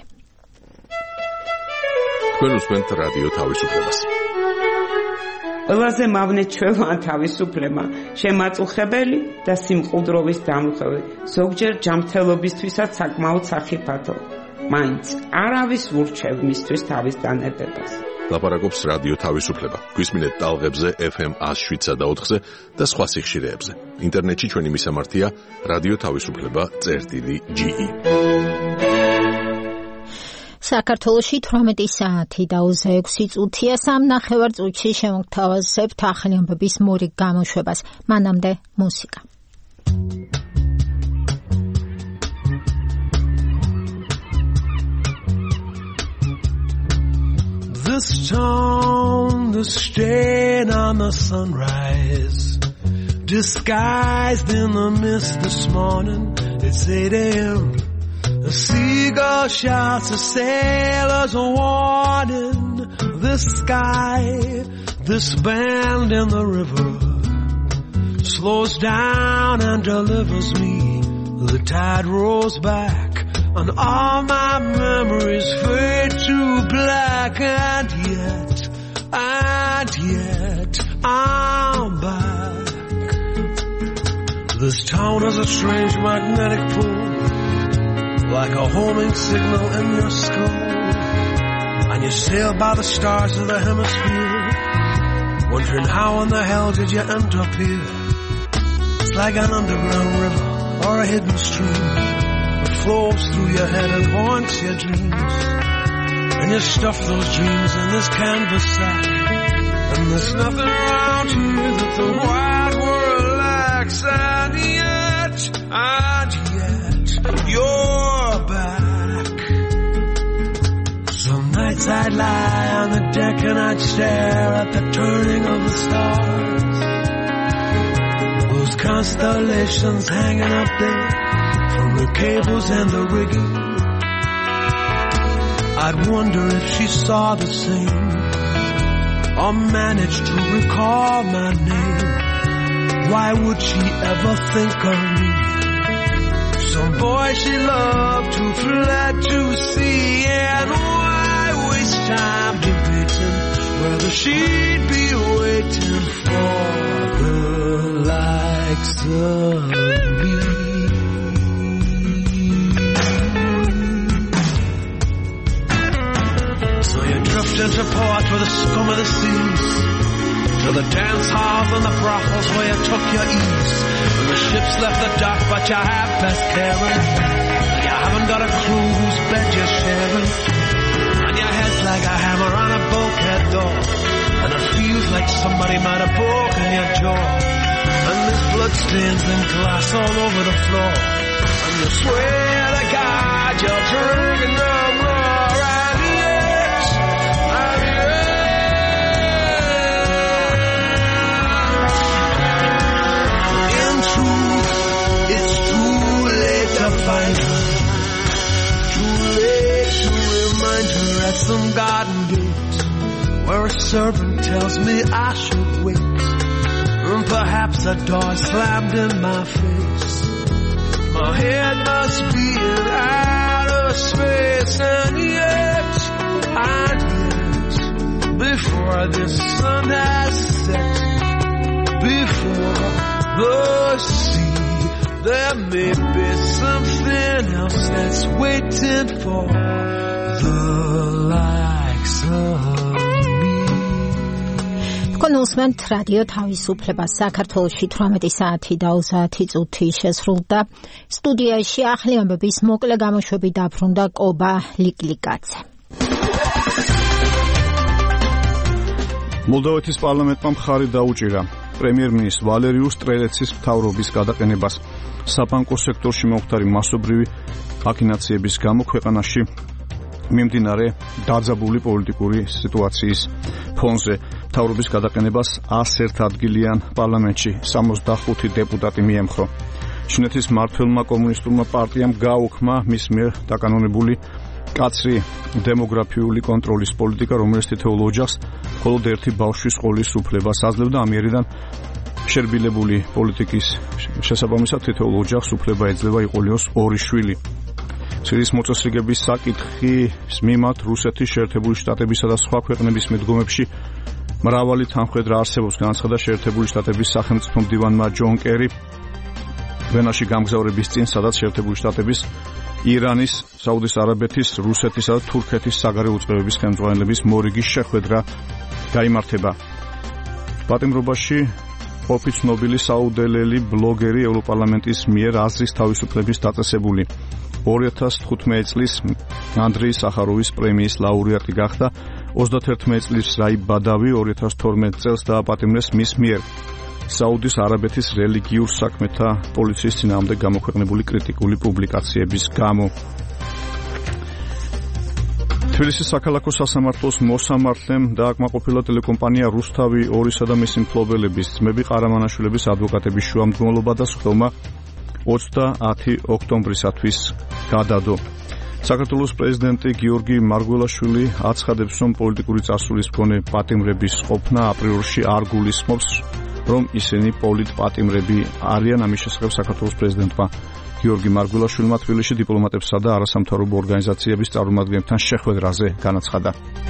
თქვენ უსმენთ რადიო თავისუფლებას. ყველაზე მავნე ჩვეულა თავისუფლება, შემაწუხებელი და სიმყუდროვის დამხევი, ზოგჯერ ჯანმრთელობისთვისაც საკმაოდ სახიფათო. მაინც არავის ურჩევ მისთვის თავის დანებებას. ლაპარაკობს რადიო თავისუფლება. გვისმინეთ ტალღებზე ეფ ემ ათს შვიდსა და ოთხზე და სხვა სიხშირეებზე. ინტერნეტში ჩვენი მისამართია რადიო თავისუფლება წერტილი ჯი ი. საქართველოში თვრამეტი საათი და ოცდაექვსი წუთია. სამ ნახევარწუთში შევთავაზებთ ახალი ამბების მორიგ გამოშვებას. მანამდე მუსიკა. The stone, the stain on the sunrise, disguised in the mist this morning. It's eight a.m. The seagull shouts a sailor's warning. This sky, this bend in the river, slows down and delivers me. The tide rolls back and all my memories fade to black. And yet, and yet, I'm back. This town has a strange magnetic pull, like a homing signal in your skull. And you sail by the stars of the hemisphere, wondering how in the hell did you end up here. It's like an underground river or a hidden stream that flows through your head and haunts your dreams. And you stuff those dreams in this canvas sack, and there's nothing around here that the wide world lacks. And yet, and yet, you're back. Some nights I'd lie on the deck and I'd stare at the turning of the stars, those constellations hanging up there from the cables and the rigging. I'd wonder if she saw the same or managed to recall my name. Why would she ever think of me? Some boy she loved who fled to sea, and why waste time debating whether she'd be waiting for the likes of me? So you drift into port with the scum of the seas, to the dance halls and the brothels where you took your ease. And the ship's left the dock, but you have best caring. You haven't got a clue whose bed you're sharing. And your head's like a hammer on a bulkhead door, and it feels like somebody might have broken your jaw. And there's bloodstains and glass all over the floor, and you swear to God you're drinking no more. And yet, and yet, in truth, it's too late to find her. Too late to remind her at some garden gate, where a servant tells me I should wait. And perhaps a door slammed in my face. My head must be in outer space. And yet, and yet, before the sun has set, before the sea, there may be something else that's waiting for the likes of კონუსმენთ რადიო თავისუფლება საქართველოში თვრამეტი საათი და ოცდაათი წუთი შესრულდა. სტუდიაში ახალი ამბების მოკლე გამოშვები დაბრუნდა კობა ლიკლიკაძე. მოლდოვეთის პარლამენტმა მხარი დაუჭირა პრემიერ-მინისტრ ვალერიუს ტრელეცის მთავრობის გადაყენებას საბანკო სექტორში მომხდარი მასობრივი მაქინაციების გამო ქვეყანაში მიმდინარე დაძაბული პოლიტიკური სიტუაციის ფონზე. მთავრობის გადაყენებას ასერთადგილიან პარლამენტში სამოცდახუთი დეპუტატი მიემხრო. ჩინეთის მმართველმა კომუნისტურმა პარტიამ გააუქმა მის მიერ დაკანონებული კაცრი დემოგრაფიული კონტროლის პოლიტიკა, რომელიც თითოეულ ოჯახს მხოლოდ ერთი ბავშვის ყოლის უფლებას აძლევდა. ამიერიდან შერბილებული პოლიტიკის შესაბამისად თითოეულ ოჯახს უფლება ეძლევა იყოლიოს ორი შვილი. ცირის მოწესრიგების საკითხის მიმართ რუსეთის შეერთებული შტატებისა და სხვა ქვეყნების მიდგომებში მრავალი თანხმდედრა არსებობს, განაცხადა შეერთებული შტატების სახელმწიფო მდივანმა ჯონ კერი ვენაში გამგზავრების წინ, სადაც შეერთებული შტატების, ირანის, საუდის არაბეთის, რუსეთისა და თურქეთის საგარეო უწყებების ხელმძღვანელების მორიგი შეხვედრა გაიმართება. პატიმრობაში ყოფი ცნობილი საუდელელი ბლოგერი ევროპარლამენტის მიერ აზრის თავისუფლების დაწესებული ორი ათას თხუთმეტი წლის ანდრეი სახაროვის პრემიის ლაურეატი გახდა. ოცდაათი წლის რაი ბადავი ორი ათას თორმეტი წელს დააპატიმრეს მის მიერ საუდის არაბეთის რელიგიურ საქმეთა პოლიციის წინააღმდეგ გამოქვეყნებული კრიტიკული პუბლიკაციების გამო. თბილისის საქალაქო სასამართლოს მოსამართლემ დააკმაყოფილა ტელეკომპანია რუსთავი ორისა და მისი მფლობელების ძმები ყარამანაშვილების ადვოკატების შუამდგომლობა და სხდომა ოცდაათი ოქტომბრისათვის გადადო. საქართველოს პრეზიდენტი გიორგი მარგველაშვილი აცხადებს, რომ პოლიტიკური წასulis მქონე პატიმრების ყოფნა აპრილში არ გულისხმობს, რომ ისინი პოლიტპატიმრები არიან. ამის შესახებ საქართველოს პრეზიდენტმა გიორგი მარგველაშვილმა თბილისში დიპლომატებსა და არასამთავრობო ორგანიზაციების წარმომადგენლებთან შეხვედრაზე განაცხადა.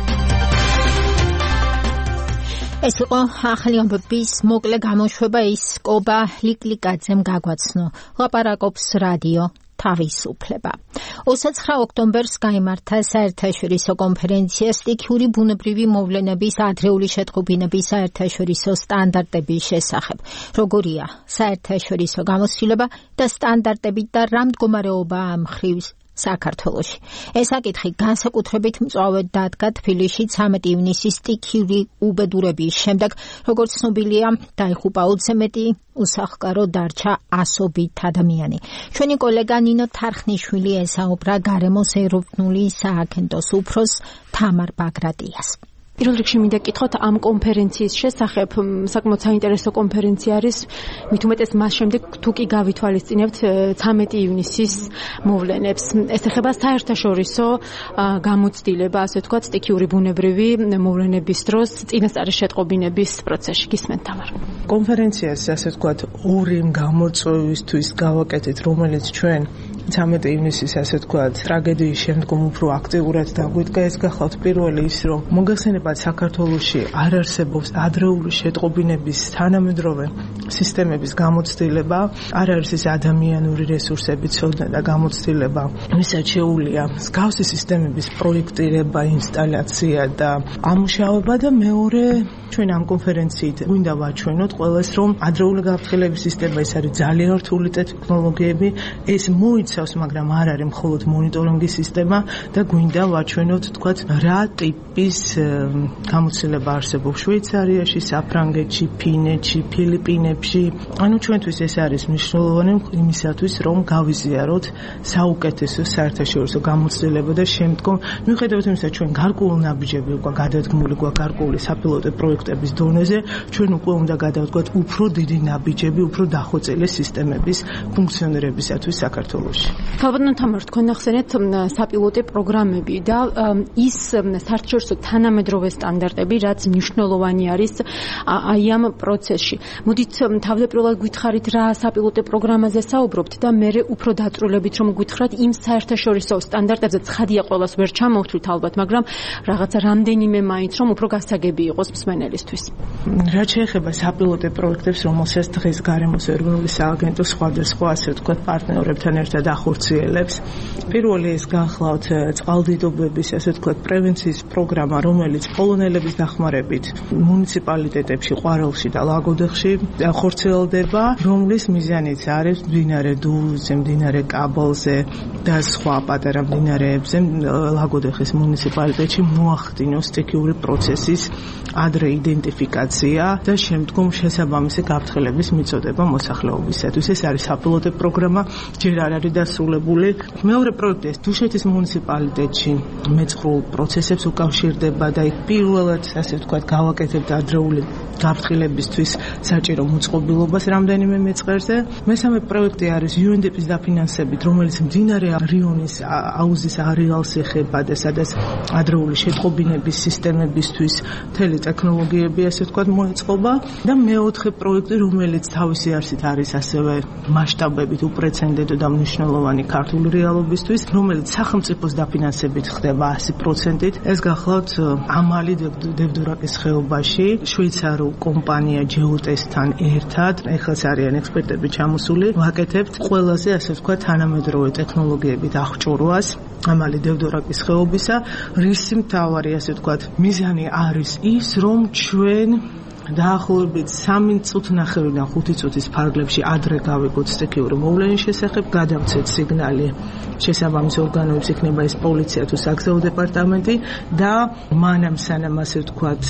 ეს იყო ახალი ამბების მოკლე გამოშვება, ის კობა ლიკლიკაძემ გაგვაცნო. ლაპარაკობს რადიო თავისუფლება. ოცდაცხრა ოქტომბერს გაიმართა საერთაშორისო კონფერენცია სტიქიური ბუნებრივი მოვლენების ადრეული შეტყობინების საერთაშორისო სტანდარტების შესახებ. როგორია საერთაშორისო გამოცდილება და სტანდარტები და რა მდგომარეობაა ამ მხრივ საქართველოში. ეს საკითხი განსაკუთრებით მწვავედ დადგა თბილისში ცამეტი ივნისის სტიქიური უბედურების შემდეგ, როგორც ცნობილია, დაიღუპა ოცზე მეტი, უსახლკარო დარჩა ასობით ადამიანი. ჩვენი კოლეგა ნინო თარხნიშვილი ესაუბრა გარემოს ეროვნული სააგენტოს უფროს თამარ ბაგრატიას. პირველ რიგში მინდა გკითხოთ ამ კონფერენციის შესახებ. საკმაოდ საინტერესო კონფერენცია არის, მით უმეტეს მას შემდეგ თუ კი გავითვალისწინებთ ცამეტი ივნისის მოვლენებს. ეს ეხება საერთაშორისო გამოცდილება, ასე ვთქვათ, სტიქიური ბუნებრივი მოვლენების დროს წინასწარი შეტყობინების პროცესში. გისმენთ თამარ. კონფერენციას, ასე ვთქვათ, ორი გამოწვევისთვის გავაკეთეთ, რომელიც ჩვენ ცამეტი ივნისის, ასე ვთქვათ, ტრაგედიის შემდგომ უფრო აქტიურად დაგვიდგა. ეს გახლავთ პირველი ის, რომ მოგეხსენებათ საქართველოში არ არსებობს ადრეული შეტყობინების თანამედროვე სისტემების გამოცდილება, არ არის ის ადამიანური რესურსები, ცოდნა და გამოცდილება, ვისაც შეუძლია მსგავსი სისტემების პროექტირება, ინსტალაცია და ამუშავება. და მეორე, ჩვენ ამ კონფერენციით გვინდა ვაჩვენოთ ყველას, რომ ადრეული გაფრთხილების სისტემა ეს არის ძალიან რთული ტექნოლოგიები, ეს მოიცავს, მაგრამ არ არის მხოლოდ მონიტორინგის სისტემა და გვინდა ვაჩვენოთ, თქვათ, რა ტიპის გამოცდილება არსებობს შვეიცარიაში, საფრანგეთში, ფინეთში, ფილიპინებში. ანუ ჩვენთვის ეს არის მნიშვნელოვანი იმისათვის, რომ გავიზიაროთ საუკეთესო საერთაშორისო გამოცდილება და შემდგომ, მიუხედავად იმისა, ჩვენ გარკვეული ნაბიჯები უკვე გადადგმული გვაქვს გარკვეული საპილოტო პროექტების დონეზე, ჩვენ უკვე უნდა გადავდგოთ უფრო დიდი ნაბიჯები, უფრო დახვეწილი სისტემების ფუნქციონირებისათვის საქართველოში. ქალბატონ თამარ, თქვენ ახსენეთ საპილოტო პროგრამები და ის საერთაშორისო თანამედროვე სტანდარტები, რაც მნიშვნელოვანი არის აი ამ პროცესში. მოდით თავდაპირველად გითხარით რა საპილოტო პროგრამაზე საუბრობთ და მე უფრო დაწვრილებით რომ გითხრათ იმ საერთაშორისო სტანდარტებზე. ცხადია ყველას ვერ ჩამოვთვლით ალბათ, მაგრამ რაღაცა რამდენიმე მაინც რომ უფრო გასაგები იყოს მსმენელისთვის. რაც შეეხება საპილოტო პროექტებს, რომელსაც დღეს გარემოს ეროვნული სააგენტო სხვადასხვა, ასე ვთქვათ, პარტნიორებთან ერთად ახორციელებს. პირველი ეს გახლავთ წყალდიდობების, ასე ვთქვათ, პრევენციის პროგრამა, რომელიც პოლონელების დახმარებით მუნიციპალიტეტებში, ყვარელში და ლაგოდეხში ხორციელდება, რომლის მიზანიც არის მდინარე დურზე, მდინარე კაბელზე და სხვა პატარა მდინარეებზე ლაგოდეხის მუნიციპალიტეტში მოახდინოს სტიქიური პროცესის ადრე იდენტიფიკაცია და შემდგომ შესაბამისი გაფრთხილების მიწოდება მოსახლეობისათვის. ეს არის საპილოტო პროგრამა, ჯერ არ არის დასრულებული. მეორე პროექტი ეს დუშეთის მუნიციპალიტეტში მეწყრულ პროცესებს უკავშირდება და იქ პირველად, ასე ვთქვათ, გავაკეთებთ ადრეული გაფრთხილებისთვის საჭირო მოწყობილობას რამდენიმე მეწყერზე. მესამე პროექტი არის იუ ენ დი პი-ის დაფინანსებით, რომელიც მდინარე რიონის აუზის არეალს ეხება და სადაც ადრეული შეტყობინების სისტემებისთვის მთელი ტექნოლოგიები, ასე ვთქვათ, მოეწყობა და მეოთხე პროექტი, რომელიც თავისი არსით არის ასევე მასშტაბებით უპრეცედენტო და მნიშვნელოვანი ქართული რეალობისთვის, რომელიც სახელმწიფოს დაფინანსებით ხდება ასი პროცენტით. ეს გახლავთ ამალი დევდურაკის ხეობაში შვეიცარიულ კომპანია ჯეოტესთან ერთად, ეხლაც არიან ექსპერტები ჩამოსული, ვაკეთებთ ყველაზე, ასე ვთქვათ, თანამედროვე ტექნოლოგიებით აღჭურვას ამალი დევდურაკის ხეობისა. რისი მთავარი, ასე ვთქვათ, მიზანი არის ის, რომ ჩვენ დაახლოებით სამი წუთნახევრიდან ხუთი წუთის ფარგლებში ადრე გავიგოთ სტიქიური მოვლენის შესახებ, გადავცეთ სიგნალი შესაბამის ორგანოებს, იქნება ეს პოლიცია თუ საგზაო დეპარტამენტი და მანამ სანამ, ასე ვთქვათ,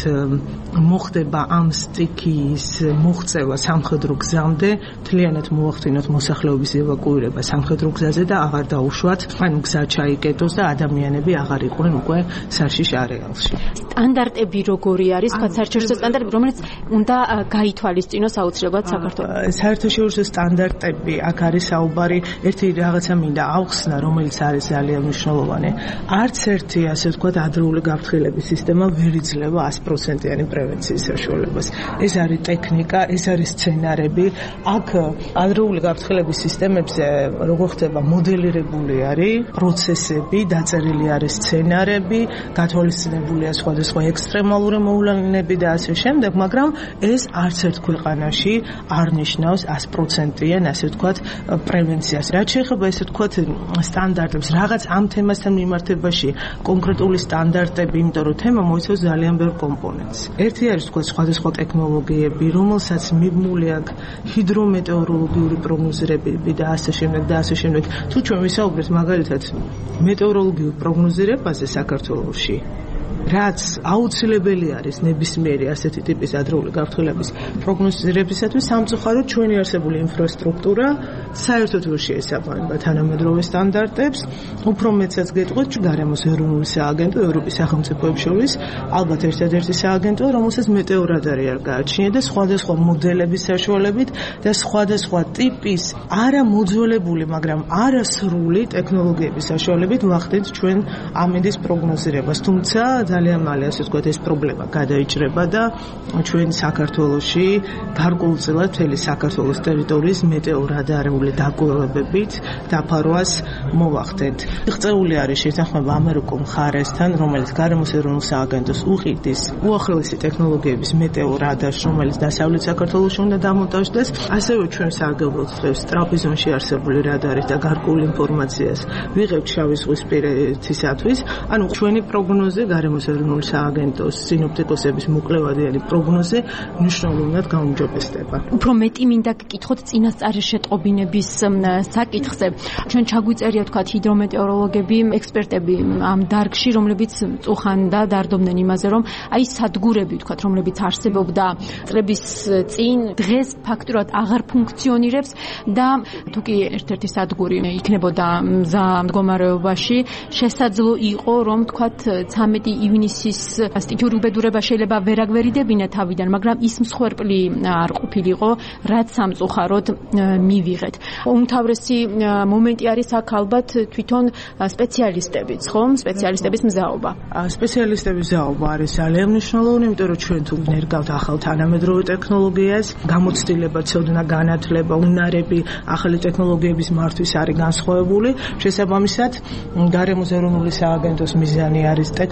მოხდება ამ სტიქიის მოღწევა სამხედრო გზამდე, მთლიანად მოახდინოთ მოსახლეობის ევაკუირება სამხედრო გზაზე და აღარ დაუშვათ, ანუ გზა ჩაიკეტოს და ადამიანები აღარ იყვნენ უკვე საშიშ არეალში. სტანდარტები როგორი არის, საერთაშორისო სტანდარტები, რომელიც უნდა გაითვალისწინოს აუცილებლად საქართველოს. საერთაშორისო სტანდარტები, აქ არის საუბარი, ერთი რაღაცა მინდა ავხსნა, რომელიც არის ძალიან მნიშვნელოვანი. არც ერთი, ასე ვთქვათ, ადრეული გაფრთხილების სისტემა ვერ იძლევა sto პროცენტიანი პრევენციის საშუალებას. ეს არის ტექნიკა, ეს არის სცენარები. აქ ადრეული გაფრთხილების სისტემებზე როგორ ხდება მოდელირებული არის პროცესები, დაწერილი არის სცენარები, გათვალისწინებულია სხვადასხვა ექსტრემალური მოვლენები და ასე შემდეგ, მაგრამ ეს არც ერთ ქვეყანაში არ ნიშნავს sto პროცენტიან, ასე ვთქვათ, პრევენციას. რაც შეეხება, ესე ვთქვათ, სტანდარტებს, რაღაც ამ თემასთან მიმართებაში კონკრეტული სტანდარტები, იმიტომ რომ თემა მოიცავს ძალიან ბევრ კომპონენტს. ერთი არის, ვთქვათ, სხვადასხვა ტექნოლოგიები, რომელსაც მიბმული აქვს ჰიდრომეტეოროლოგიური პროგნოზირებები და ასე შემდეგ და ასე შემდეგ. თუ ჩვენ ვისაუბრებთ მაგალითად მეტეოროლოგიურ პროგნოზირებაზე საქართველოში, რაც აუცილებელი არის ნებისმიერი ასეთი ტიპის ადრეული გაფრთხილების პროგნოზირებისათვის, სამწუხაროდ ჩვენი არსებული ინფრასტრუქტურა საერთოდ ვერ შეესაბამება თანამედროვე სტანდარტებს. უფრო მეცაც გეტყვით, გარემოს ეროვნული სააგენტო ევროპის სახელმწიფოებს შორის ალბათ ერთადერთი სააგენტო, რომელსაც მეტეორადარი არ გააჩნია და სხვადასხვა მოდელების საშუალებით და სხვადასხვა ტიპის არამოძველებული, მაგრამ არასრული ტექნოლოგიების საშუალებით ვახდენთ ჩვენ ამინდის პროგნოზირებას. თუმცა ძალიან მალე, ასე ვთქვათ, ეს პრობლემა გადაიჭრება და ჩვენ საქართველოში გარკვეულწილად მთელი საქართველოს ტერიტორიის მეტეორადარული დაკვირვებებით დაფარვას მოვახდენთ. ღწეული არის შეთანხმება ამერიკულ მხარესთან, რომელიც გარემოს ეროვნულ სააგენტოს უყიდის უახლოესი ტექნოლოგიების მეტეორადარს, რომელიც დასავლეთ საქართველოში უნდა დამონტაჟდეს. ასევე ჩვენ სარგებლობთ დღეს ტრაპიზონში არსებული რადარით და გარკვეულ ინფორმაციას ვიღებთ შავი ზღვისპირეთისათვის. ანუ ჩვენი პროგნოზი გარემოს ეროვნული სააგენტოს სინოპტიკოსების მოკლევადიანი პროგნოზი მნიშვნელოვნად გაუმჯობესდება. უფრო მეტი მინდა გკითხოთ წინასწარი შეტყობინების საკითხზე. ჩვენ ჩაგვიწერია, თქვათ, ჰიდრომეტეოროლოგები, ექსპერტები ამ დარგში, რომლებიც წუხან და დარდობდნენ იმაზე, რომ აი სადგურები, თქვათ, რომლებიც არსებობდა წლების წინ, დღეს ფაქტურად აღარ ფუნქციონირებს და თუ კი ერთ-ერთი სადგური იქნებოდა მზა მდგომარეობაში, შესაძლო იყო, რომ თქვათ, ცამეტი ივნისის სტიქიური უბედურება შეიძლება ვერ აგვერიდებინა თავიდან, მაგრამ ის მსხვერპლი არ ყოფილიყო, რაც სამწუხაროდ მივიღეთ. უმთავრესი მომენტი არის აქ ალბათ თვითონ სპეციალისტებიც, ხო? სპეციალისტების მზაობა. სპეციალისტების მზაობა არის ძალიან მნიშვნელოვანი, იმიტომ რომ ჩვენ თუ ნერგავთ ახალ თანამედროვე ტექნოლოგიას, გამოცდილება, ცოდნა, განათლება, უნარები, ახალი ტექნოლოგიების მართვის არის განსხვავებული. შესაბამისად, გარემოს ეროვნული სააგენტოს მიზანი არის ტექნოლოგიების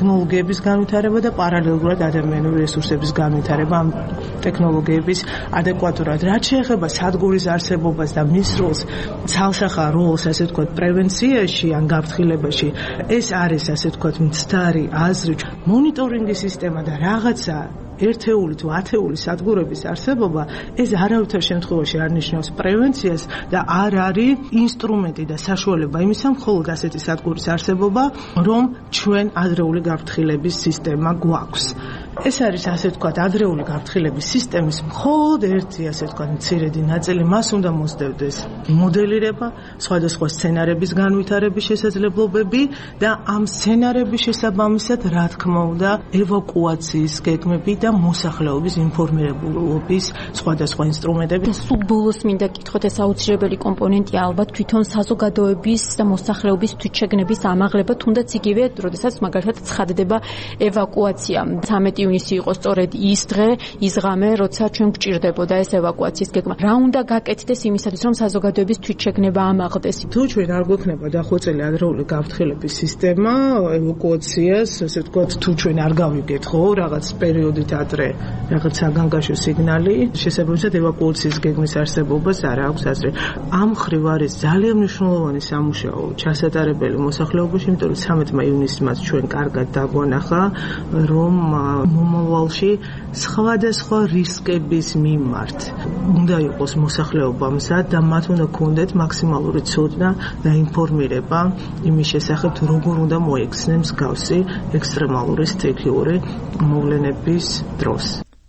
ტექნოლოგიების განვითარება და პარალელურად ადამიანური რესურსების განვითარება ამ ტექნოლოგიების ადეკვატურად. რაც შეეხება სადგურის არსებობას და მის როლს, ცალსახა როლს, ასე ვთქვათ, პრევენციაში ან გაფრთხილებაში, ეს არის, ასე ვთქვათ, მცდარი აზრი, მონიტორინგის სისტემა და რაღაცა ერთეული თუ ათეული სადგურების არსებობა, ეს არავითარ შემთხვევაში არ ნიშნავს პრევენციას და არ არის ინსტრუმენტი და საშუალება იმისა, მხოლოდ ასეთი სადგურის არსებობა, რომ ჩვენ ადრეული გაფრთხილების სისტემა გვაქვს. ეს არის, ასე ვთქვათ, ადრეული გაფრთხილების სისტემის მხოლოდ ერთი, ასე ვთქვათ, მცირედი ნაწილი, მას უნდა მოსდევდეს მოდელირება, სხვადასხვა სცენარების განვითარების შესაძლებლობები და ამ სცენარების შესაბამისად, რა თქმა უნდა, ევაკუაციის გეგმები და მოსახლეობის ინფორმირებულობის სხვადასხვა ინსტრუმენტები. სულ ბოლოს მინდა გითხოთ, ეს აუცილებელი კომპონენტია ალბათ თვითონ საზოგადოების და მოსახლეობის თვითშეგნების ამაღლება, თუნდაც იგივე, როდესაც მაგალითად ცხადდება ევაკუაცია. ცამეტი ივნისი იყო სწორედ ის დღე, ის ღამე, როცა ჩვენ გვჭირდებოდა ეს ევაკუაციის გეგმა. რა უნდა გაკეთდეს იმისათვის, რომ საზოგადოების თვითშეგნება ამაღლდეს? თუ ჩვენ არ გვექნება დახვეწილი ადრეული გაფრთხილების სისტემა, ევაკუაციას, ასე ვთქვათ, თუ ჩვენ არ გავიგეთ, ხო, რაღაც პერიოდით ადრე რაღაც საგანგაშო სიგნალი, შესაბამისად ევაკუაციის გეგმის არსებობას არ აქვს აზრი. ამ ხრივ არის ძალიან მნიშვნელოვანი სამუშაო ჩასატარებელი მოსახლეობაში, იმიტომ რომ ცამეტი ივნისს მას ჩვენ კარგად დაგვანახა, რომ მომავალში სხვადასხვა რისკების მიმართ უნდა იყოს მოსახლეობა მზად და მათ უნდა ქონდეთ მაქსიმალური ცოდნა და ინფორმირება იმის შესახებ, როგორ უნდა მოექცნენ მსგავსი ექსტრემალური სტიქიური მოვლენების დროს.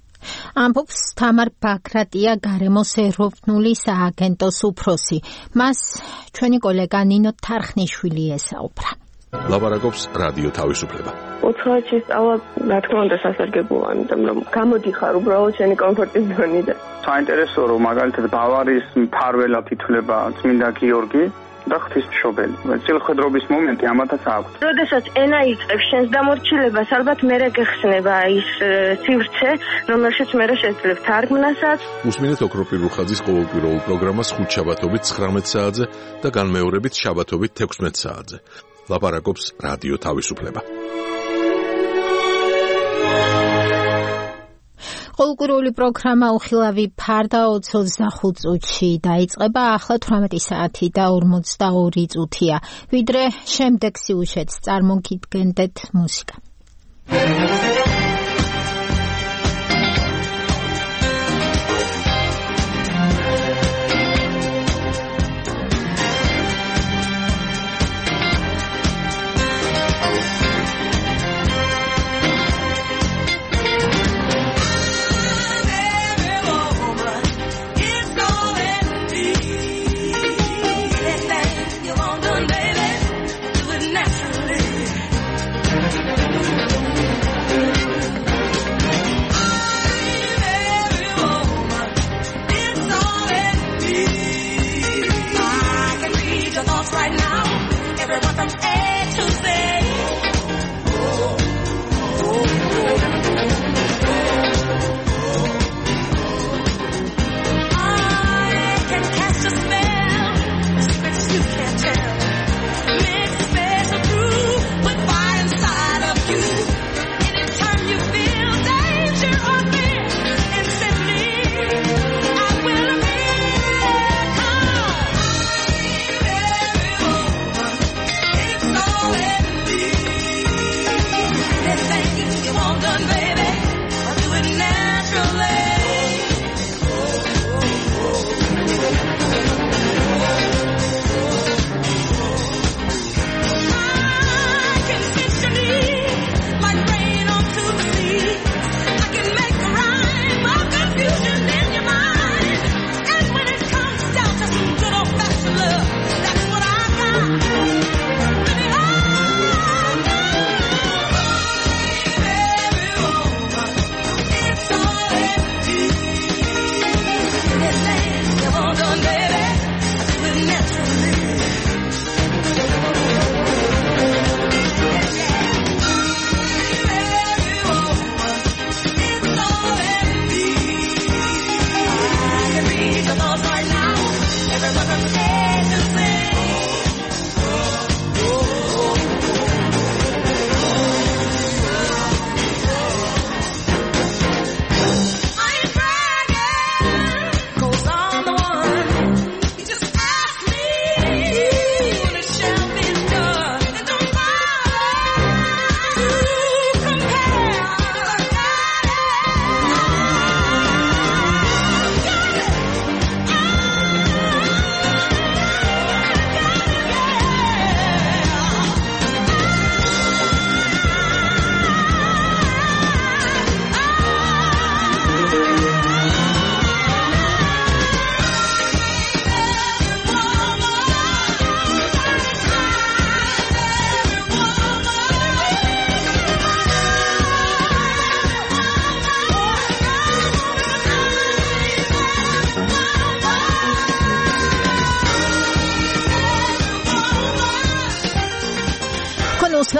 ამბობს თამარ ბაქრატია, გარემოს ეროვნული სააგენტოს უფროსი. მას ჩვენი კოლეგა ნინო თარხნიშვილი ესაუბრა. ლაპარაკობს რადიო თავისუფლება. უცხოეთში სწავლა, რა თქმა უნდა, სასარგებლოა, იმიტომ რომ გამოდიხარ უბრალოდ შენი კომფორტის ზონიდან. საინტერესოა, რომ მაგალითად ბავარიის მფარველად ითვლება წმინდა გიორგი და ღვთისმშობელი. წილხედრობის მომენტი ამათაც აქვს. როდესაც ენა იწყებს შენს დამორჩილებას, ალბათ მერე გეხსნება ის სივრცე, რომელშიც მერე შეძლებ თარგმნასაც. უსმინეთ ოქროპირ რუხაძის ყოველკვირეულ პროგრამას ხუთშაბათობით ცხრამეტ საათზე და განმეორებით შაბათობით თექვსმეტ საათზე. ლაპარაკობს რადიო თავისუფლება. ყოველკვირეული პროგრამა უხილავი ფარდა ოცდახუთ წუთში დაიწყება, ახლა თვრამეტი საათი და ორმოცდაორი წუთია. ვიდრე შემდეგ სიუჟეტს წარმოგიდგენდეთ მუსიკა.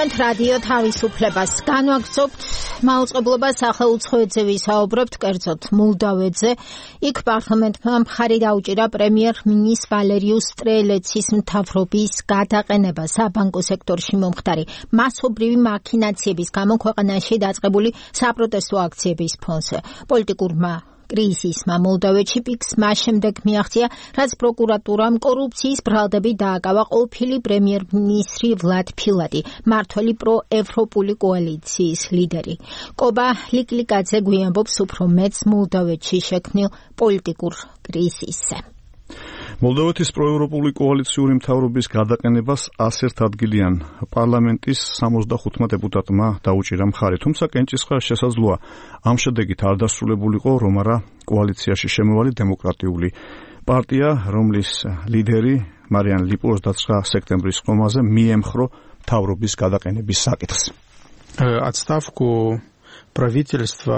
გისმენთ რადიო თავისუფლებას. განვაგრძობთ მაუწყებლობა სახელმწიფოებზე ვისაუბრებთ, კერძოდ მოლდოვეთზე. იქ პარლამენტმა მხარი დაუჭირა პრემიერ-მინისტრ ვალერიუს სტრელეცის მთავრობის გადაყენება საბანკო სექტორში მომხდარი მასობრივი მაქინაციების გამო ქვეყანაში დაწყებული საპროტესტო აქციების ფონზე. პოლიტიკურმა კრიზისმა მოლდოვეთში პიკს მას შემდეგ მიაღწია, რაც პროკურატურამ კორუფციის ბრალდებით დააკავა ყოფილი პრემიერ-მინისტრი ვლად ფილატი, მართველი პროევროპული კოალიციის ლიდერი. კობა ლიკლიკაძე გვიამბობს უფრო მეტს მოლდოვეთში შექმნილ პოლიტიკურ კრიზისზე. მოლდოვეთის პროევროპული კოალიციური მთავრობის გადაყენებას ასერთადგილიან პარლამენტის სამოცდახუთმა დეპუტატმა დაუჭირა მხარი, თუმცა კენჭისყრა შესაძლოა ამ შედეგით არ დასრულებულიყო, რომ არა კოალიციაში შემოვალი დემოკრატიული პარტია, რომლის ლიდერი მარიან ლიპო ოცდაცხრა სექტემბრის ხომაზე მიემხრო მთავრობის გადაყენების საკითხს. Отставку правительства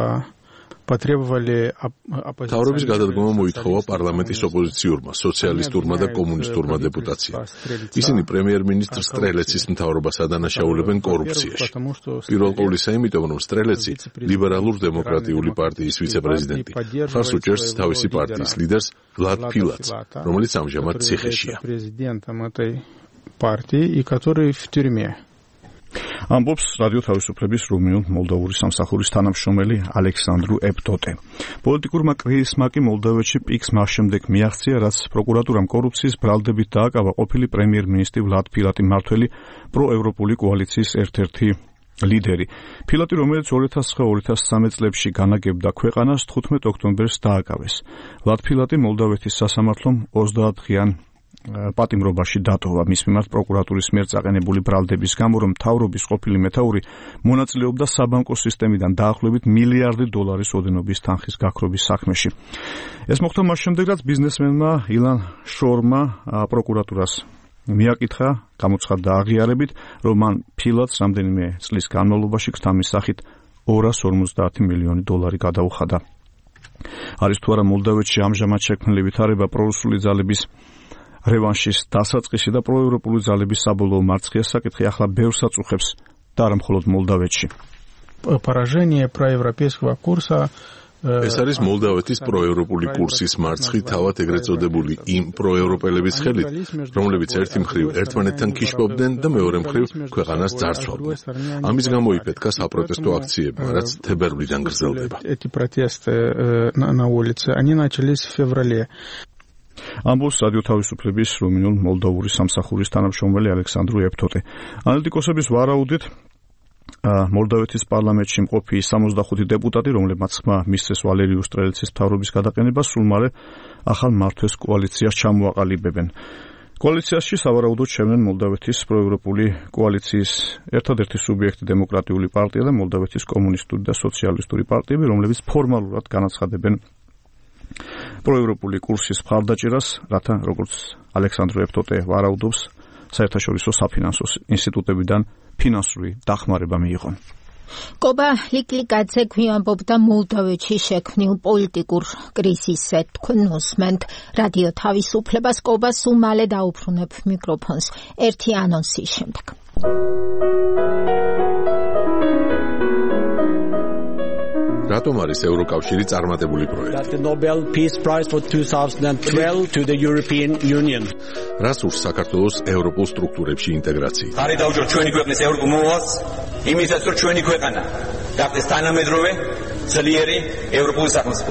მთავრობის გადადგომა მოითხოვა პარლამენტის ოპოზიციურმა, სოციალისტურმა და კომუნისტურმა დეპუტაციამ. ისინი პრემიერ-მინისტრ სტრელეცის მთავრობას ადანაშაულებენ კორუფციაში. პირველ ყოვლისა იმიტომ, რომ სტრელეცი ლიბერალურ-დემოკრატიული პარტიის ვიცე-პრეზიდენტი, ხარს უჭერს თავისი პარტიის ლიდერს ვლად ფილატს, რომელიც ამჟამად ციხეშია. ამბობს რადიო თავისუფლების რუმინულ მოლდოვური სამსახურის თანამშრომელი ალექსანდრუ ეპტოტე. პოლიტიკურმა კრიზისმა კი მოლდოვეთში პიკს მას შემდეგ მიაღწია, რაც პროკურატურამ კორუფციის ბრალდებით დააკავა ყოფილი პრემიერ-მინისტრი ვლად ფილატი, მართველი პროევროპული კოალიციის ერთ-ერთი ლიდერი. ფილატი, რომელიც ორი ათას ცხრა ორი ათას სამი წლებში განაგებდა ქვეყანას, თხუთმეტ ოქტომბერს დააკავეს. ვლად ფილატი მოლდოვეთის სასამართლომ ოცდაათ დღიან პატიმრობაში დატოვა მის მიმართ პროკურატურის მიერ წაყენებული ბრალდების გამო, რომ მთავრობის ყოფილი მეთაური მონაწილეობდა საბანკო სისტემიდან დაახლოებით მილიარდი დოლარის ოდენობის თანხის გაქრობის საქმეში. ეს მოხდა მას შემდეგ, რაც ბიზნესმენმა ილან შორმა პროკურატურას მიაკითხა, გამოცხადდა აღიარებით, რომ მან ფილატს რამდენიმე წლის განმავლობაში ქთამის სახით ორას ორმოცდაათი მილიონი დოლარი გადაუხადა. არის თუ არა მოლდოვეთში ამჟამად შექმნილი ვითარება პრორუსული ძალების რევანშის დასაწყისი და პროევროპული ძალების საბოლოო მარცხის საკითხი ახლა ბევრს აწუხებს და არა მხოლოდ მოლდოვეთში. Поражение проевропейского курса ეს არის მოლდოვეთის პროევროპული კურსის მარცხი, თავად ეგრეთ წოდებული იმ პროევროპელების ხელით, რომლებიც ერთი მხრივ ერთმანეთთან ქიშბობდნენ და მეორე მხრივ ქვეყანას ძარცვავდნენ. ამის გამო იფეთქა საპროტესტო აქციებმა, რაც თებერვლიდან გრძელდება. Эти протесты на улице, они начались в феврале. ამბობს რადიო თავისუფლების რუმინულ მოლდოვური სამსახურის თანამშრომელი ალექსანდრუ ეპტოტე. ანალიტიკოსების ვარაუდით, მოლდოვეთის პარლამენტში მყოფი სამოცდახუთი დეპუტატი, რომლებმაც ხმა მისცეს ვალერიუს სტრელეცის მთავრობის გადაყენებას, სულ მალე ახალ მართვეს კოალიციას ჩამოაყალიბებენ. კოალიციაში სავარაუდოდ შევლენ მოლდოვეთის პროევროპული კოალიციის ერთადერთი სუბიექტი დემოკრატიული პარტია და მოლდოვეთის კომუნისტური და სოციალისტური პარტიები, რომლებიც ფორმალურად განაცხადებენ პროევროპული კურსის მხარდაჭერას, რათა როგორც ალექსანდრუ ეპტოტე ვარაუდობს, საერთაშორისო საფინანსო ინსტიტუტებიდან ფინანსური დახმარება მიიღონ. კობა ლიკლიკაძე გვიამბობდა მოლდოვეთში შექმნილ პოლიტიკურ კრიზისზე. თქვენ უსმენთ რადიო თავისუფლებას. კობა სულ მალე დაუბრუნებ მიკროფონს ერთი ანონსის შემდეგ. რატომ არის ევროკავშირი წარმატებული პროექტი? The Nobel Peace Prize for twenty twelve to the European Union. რას ურს საქართველოს ევროპულ სტრუქტურებში ინტეგრაცია? ხარი დაუჯეროთ ჩვენი ქვეყნის ევროპულ მოვალს, იმისაც რომ ჩვენი ქვეყანა გახდეს თანამედროვე, ძლიერი ევროპული სახელმწიფო.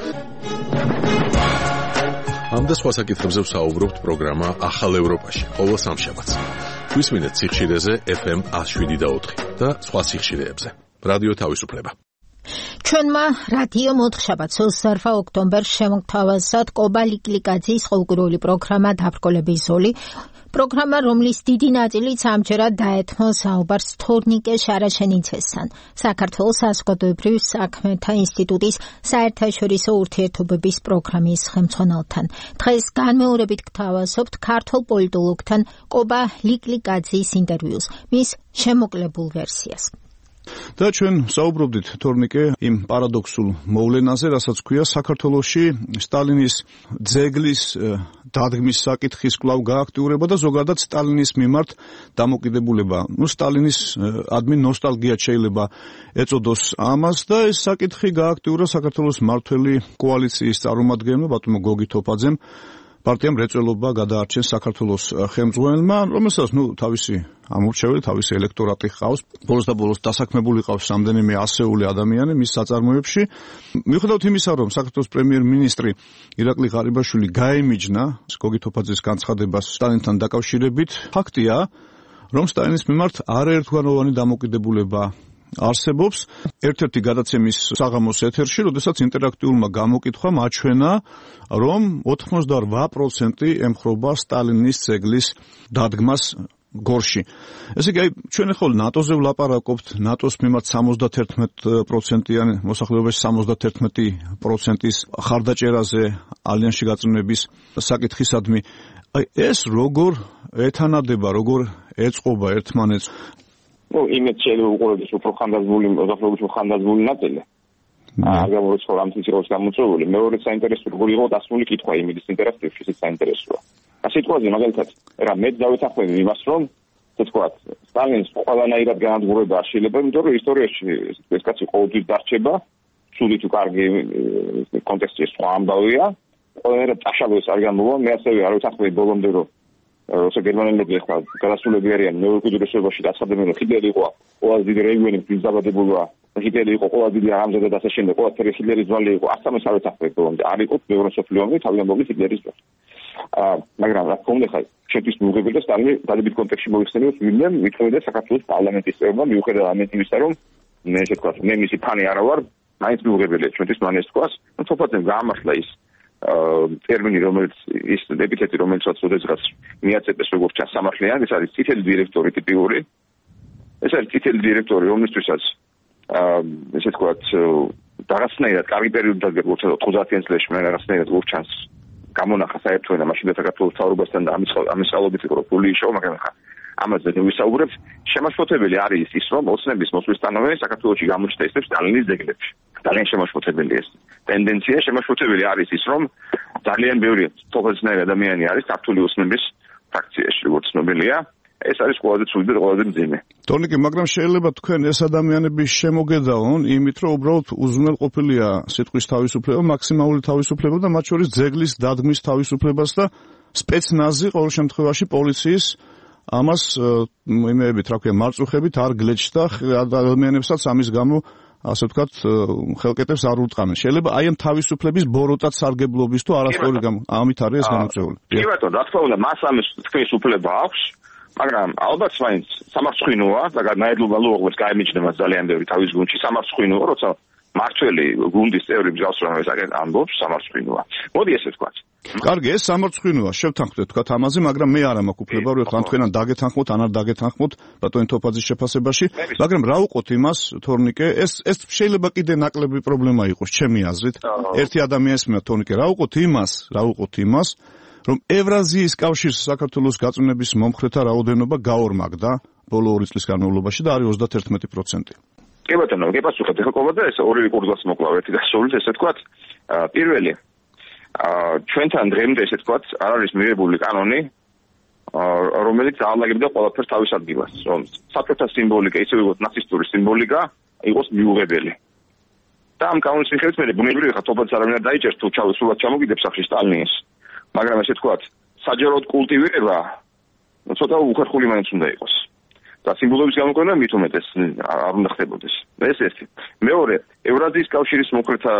ამ და სხვა საკითხებზე ვსაუბრობთ პროგრამა ახალ ევროპაში, ყოველ სამშაბათს. გვისმინეთ სიხშირეზე ეფ ემ one oh seven და ოთხი და სხვა სიხშირეებზე. რადიო თავისუფლება. ჩვენმა რადიო მოთხშაბათს ოცდაოთხ ოქტომბერს შემოგთავაზად კობა ლიკლიკაძის ყოველკვირეული პროგრამა დაბრკოლების ზოლი. პროგრამა, რომლის დიდი ნაწილიც ამჯერად დაეთმო საუბარს თორნიკე შარაშენიცესთან, საქართველოს საზოგადოებრივ საქმეთა ინსტიტუტის საერთაშორისო ურთიერთობების პროგრამის ხელმძღვანელთან. დღეს განმეორებით გთავაზობთ ქართულ პოლიტოლოგთან კობა ლიკლიკაძის ინტერვიუს, მის შემოკლებულ ვერსიას. და ჩვენ საუბრობდით თორნიკე იმ პარადოქსულ მოვლენაზე, რასაც ქვია საქართველოში სტალინის ძეგლის დადგმის საკითხის კვლავ გააქტიურება და ზოგადად სტალინის მიმართ დამოკიდებულება. ნუ სტალინის ადმინ ნოსტალგიად შეიძლება ეწოდოს ამას და ეს საკითხი გააქტიურა საქართველოს მმართველი კოალიციის წარმომადგენელმა ბატონო გოგი თოფაძემ. პარტიამ მრეწველობა გადაარჩენს საქართველოს ხელმძღვანელმა, რომელსაც ნუ თავისი ამორჩეველი, თავისი ელექტორატი ჰყავს. ბოლოს და ბოლოს დასაქმებული ყავს რამდენიმე ასეული ადამიანი მის საწარმოებში. მიუხედავად იმისა, რომ საქართველოს პრემიერ-მინისტრი ირაკლი ღარიბაშვილი გაემიჯნა გოგი თოფაძის განცხადებას სტალინთან დაკავშირებით, ფაქტია, რომ სტალინის მიმართ არაერთგვაროვანი დამოკიდებულება არსებობს. ერთ-ერთი გადაცემის საღამოს ეთერში, როდესაც ინტერაქტიულმა გამოკითხვამ აჩვენა, რომ ოთხმოცდაორ პროცენტი ემხრობა სტალინის ძეგლის დადგმას გორში. ესე იგი, ჩვენ ახლა ნატოზე ვლაპარაკობთ, ნატოს მიმართ სამოცდაერთმეტი პროცენტიანი მოსახლეობაში სამოცდაერთმეტი პროცენტის ხარდაჭერაზე ალიანსში გაწმენდების საკითხისადმი. აი ეს როგორ ეთანადება, როგორ ეწყობა ერთმანეთს? ну იმით შეიძლება უყურებდეს უფრო ხანდაზმული მოსახლეობის ხანდაზმული ნაწილი. აგამორ სხვა რამის იყოს გამოწვეული. მეორე საინტერესო როგორ იყო დასმული კითხვა იმის ინტერესებში, ის საინტერესოა. ასე თქვაზე მაგალითად, რა მე დავეთანხმები იმას, რომ ესე ვთქვათ, სტალინის ყველანაირად განადგურება არ შეიძლება, იმიტომ რომ ისტორიაში ეს კაცი ყოველთვის დარჩება, სული თუ კარგი კონტექსტში სხვა ამბავია, ყველანაირად წაშალოს არ გამოვა, მე ასევე არ ვეთანხმები ბოლომდე რომ როცა გერმანელები ახლა გადასულები არიან მეურკვევლობაში დასადებენ რომ ჰიტლერი იყო ყველაზე დიდი რეგიონი მიზაბადებულა ჰიტლერი იყო ყველაზე დიდი ამზადა და ასე შემდეგ ყველაფერი ჰიტლერის ძვალი იყო ასამეს არ ვეთანხმებ ბოლომდე არ იყო მეორე მსოფლიო ომი თავიდან მოგли ჰიტლერის ძვალი აა მაგრამ რა თქმა უნდა ხა შეთვის მიუღებელი და სტალინი დადებით კონტექსტში მოიხსენიებს ვინმე მithოვდა საქართველოს პარლამენტის წევრმა მიუხედავად ამიტივისა რომ მე ესე ვთქვათ მე მისი ფანი არა ვარ მაინც მიუღებელია ჩვენთვის მან ეს თქواس ну თოფაძემ გაამართლა ის ტერმინი რომელიც ის ეპითეტი რომელსაც ოდესღაც მიაწედეს როგორც ჩასამართლიანი ეს არის წითელი დირექტორი ტიპიური ეს არის წითელი დირექტორი რომელთვისაც ესე ვთქვათ რაღაცნაირად კარგი პერიოდი დაგეგმოთ ოთხმოცდაათიან წლებში მე რაღაცნაირად გურჩანს გამონახა საერთო ენა მაშინ და საქართველოს თავრობასთან და ამის ამის წყალობით იყო ფული ისო მაგრამ ხა ამაზე ვისაუბრებთ შემაშფოთებელი არის ის რომ ოცნების მოსვლისთანავე საქართველოში გამოჩნდა ისევ სტალინის ძეგლებში ძალიან შემაშფოთებელი ეს ტენდენცია შემაშფოთებელი არის ის რომ ძალიან ბევრი თოფაძნაირი ადამიანი არის ქართული ოცნების ფრაქციაში როგორც ცნობილია ეს არის ყველაზე ცუდი და ყველაზე მძიმე თორნიკე მაგრამ შეიძლება თქვენ ეს ადამიანები შემოგედაონ იმით რომ უბრალოდ უზრუნველყოფილია სიტყვის თავისუფლება მაქსიმალური თავისუფლება და მათ შორის ძეგლის დადგმის თავისუფლებას და სპეცნაზი ყოველ შემთხვევაში პოლიციის ამას იმეებით რა ქვია მარწუხებით არ გლეჩდა ადამიანებსაც ამის გამო ასე ვთქვათ ხელკეტებს არ ურტყამენ შეიძლება აი ამ თავისუფლების ბოროტად სარგებლობის თუ არასწორი ამით არის ეს გამოწვეული კი ბატონო რა თქმა უნდა მას ამის თქვის უფლება აქვს მაგრამ ალბათ მაინც სამარცხვინოა და განაედლობა ლუღებს გაემიჯნება ძალიან ბევრი თავის გუნდში სამარცხვინოა როცა მართველი გუნდის წევრი მსგავს რომელსაც ამბობს სამარცხვინოა მოდი ესე ვთქვათ კარგი ეს სამარცხვინოა შევთანხმდეთ თქვათ ამაზე მაგრამ მე არ მაქვს უფლება რომ ეხლა თქვენან დაგეთანხმოთ ან არ დაგეთანხმოთ ბატონი თოფაძის შეფასებაში მაგრამ რა უყოთ იმას თორნიკე ეს ეს შეიძლება კიდე ნაკლები პრობლემა იყოს ჩემი აზრით ერთი ადამიანის მიმართ თორნიკე რა უყოთ იმას რა უყოთ იმას რომ ევრაზიის კავშირის საქართველოს გაწმენდების მომხრეთა რაოდენობა გაორმაგდა ბოლო ორი წლის განმავლობაში და არის ოცდაერთმეტი პროცენტი კი ბატონო გეპასუხეთ ახლა ყובა ეს ორი კურსს მოკლავ ერთი დასავლით ესე ვთქვათ პირველი ჩვენთან დღემდე ესე ვთქვათ არ არის მიღებული კანონი რომელიც აალაგებდა ყველაფერს თავის ადგილას რომ საბჭოთა სიმბოლიკა ისე ვიღოთ ნაცისტური სიმბოლიკა იყოს მიუღებელი და ამ კანონის მიხედვით მე ბუნებრივია ხა თოფაძე არავინ არ დაიჭერს თუ სულად ჩამოგიდებს სახში სტალინის მაგრამ ესე ვთქვათ საჯაროდ კულტივირება ცოტა უხერხული მაინც უნდა იყოს და სიმბოლოების გამოყენება მით უმეტეს არ უნდა ხდებოდეს ეს ერთი მეორე ევრაზიის კავშირის მომხრეთა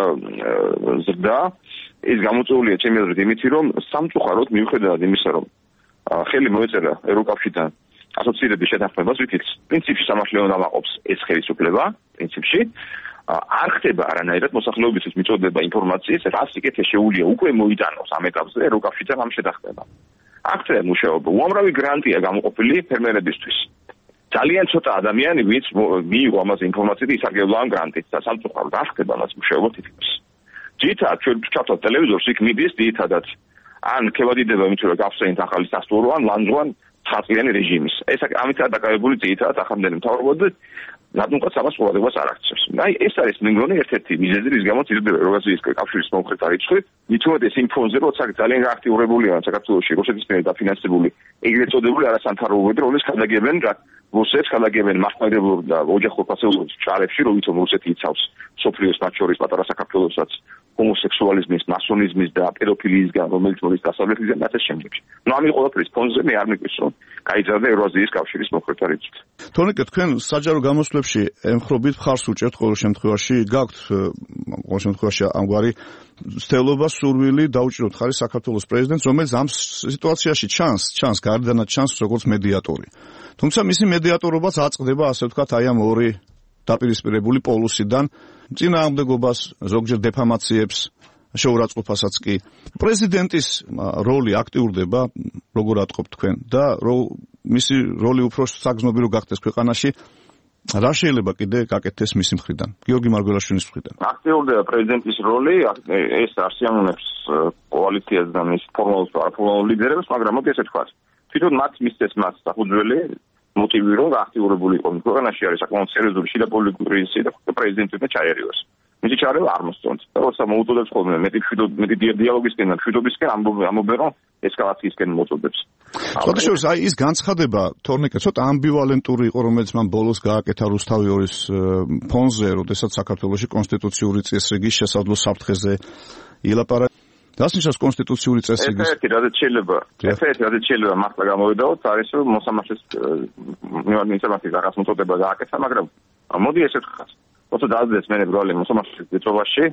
ზრდა ის გამოწვეულია ჩემი აზრით იმით რომ სამწუხაროდ მიუხედავად იმისა რომ ხელი მოეწერა ევროკავშირთან ასოცირების შეთანხმებას ვით პრინციპში სამართლეო დამაყობს ეს ხელისუფლება პრინციპში არ ხდება არანაირად მოსახლეობისთვის მიწოდება ინფორმაციის რაც იკეთე შეუძლია უკვე მოიტანოს ამ ეტაპზე ევროკავშირთან ამ შეთანხმებას აქცია მუშაობა უამრავი გრანტია გამოყოფილი ფერმერებისთვის ძალიან ცოტა ადამიანი ვინც მიიღო ამაზე ინფორმაცია და ისარგებლა ამ გრანტით და სამწუხაროდ არ ხდება მას მუშაობა თითქმის ძირითადად ჩვენ ჩავთვალ ტელევიზორს იქ მიდის ძირითადად ან ქევადიდება იმით რომ გახსენით ახალი სასტუმრო ან ლანძღვა ცხრა წლიანი რეჟიმის ეს ამითაა დაკავებული ძირითადად ახალმდენი მთავრობა და რადგანაც ამას ყურადღებას არ აქცევს. აი ეს არის მე მგონი ერთ-ერთი მიზეზი, რის გამოც იზრდება ევრაზიის კავშირის მომხრეთა რიცხვი. მით უმეტეს იმ ფონზე, როცა ძალიან აქტიურებულია საქართველოში რუსეთის მიერ დაფინანსებული ეგრეთ წოდებული არასამთავრობოები, რომლებიც ხადაგებენ რუსეთს, ხადაგებენ მასშტაბებულ და ოჯახურ ფასეულობ ჭარებში, როვითომ რუსეთი იცავს სოფლიოს მათ შორის პატარა საქართველოსაც ჰომოსექსუალიზმის, მასონიზმის და პედოფილიისგან, რომელიც მოდის დასავლეთიდან და ასე შემდეგ. ნუ ამ ყველაფრის ფონზე მე არ მიყვის, რომ გაიზარდა ევრაზიის კავშირის მომხრეთა რიცხვი. თორნიკე, თქვენ საჯარო გამოსვლებში ემხრობით მხარს უჭერთ ყოველ შემთხვევაში, გაქვთ ყოველ შემთხვევაში ამგვარი ცდელობა, სურვილი დაუჭიროთ ხარი საქართველოს პრეზიდენტს, რომელიც ამ სიტუაციაში ჩანს, ჩანს გარდანაც ჩანს როგორც მედიატორი. თუმცა მისი მედიატორობაც აწყდება, ასე ვთქვათ, აი ამ ორი დაპირისპირებული პოლუსიდან წინააღმდეგობას, ზოგჯერ დეფამაციებს, შეურაცხყოფასაც კი. პრეზიდენტის როლი აქტიურდება, როგორ ატყობთ თქვენ და მისი როლი უფრო საგრძნობი რო გახდეს ქვეყანაში, რა შეიძლება კიდე გაკეთდეს მისი მხრიდან, გიორგი მარგველაშვილის მხრიდან? აქტიურდება პრეზიდენტის როლი, ეს არსიანუნებს კოალიციას და მის ფორმალურ და არაფორმალურ ლიდერებს, მაგრამ მოდი ესე ვთქვათ, თვითონ მათ მისცეს მას საფუძველი მოტივი რომ აქტიურებული იყო ქვეყანაში არის საკმაოდ სერიოზული შიდა პოლიტიკური კრიზისი და პრეზიდენტმა ჩაერიოს. მისი ჩარევა არ მოსწონს. და როცა მოუწოდებს ხოლმე მეტი მეტი დიალოგისკენ და მშვიდობისკენ ამბობენ რომ ესკალაციისკენ მოწოდებს. სხვადასხვა აი ის განცხადება თორნიკე ცოტა ამბივალენტური იყო, რომელიც მან ბოლოს გააკეთა რუსთავი ორის ფონზე, როდესაც საქართველოში კონსტიტუციური წესრიგის შესაძლო საფრთხეზე ილაპარაკა. დასნიშნავს კონსტიტუციური წესრიგის. ერთ-ერთი რადგან შეიძლება, ერთ-ერთი რადგან შეიძლება მართლა გამოვიდაოთ, არის რომ მოსამართლეს ინფორმაციის რაღაც მოწოდება გააკეთა, მაგრამ მოდი ესე ვთქვათ. როცა დაძდეს მე ბრალი მოსამართლეს წესრიგში,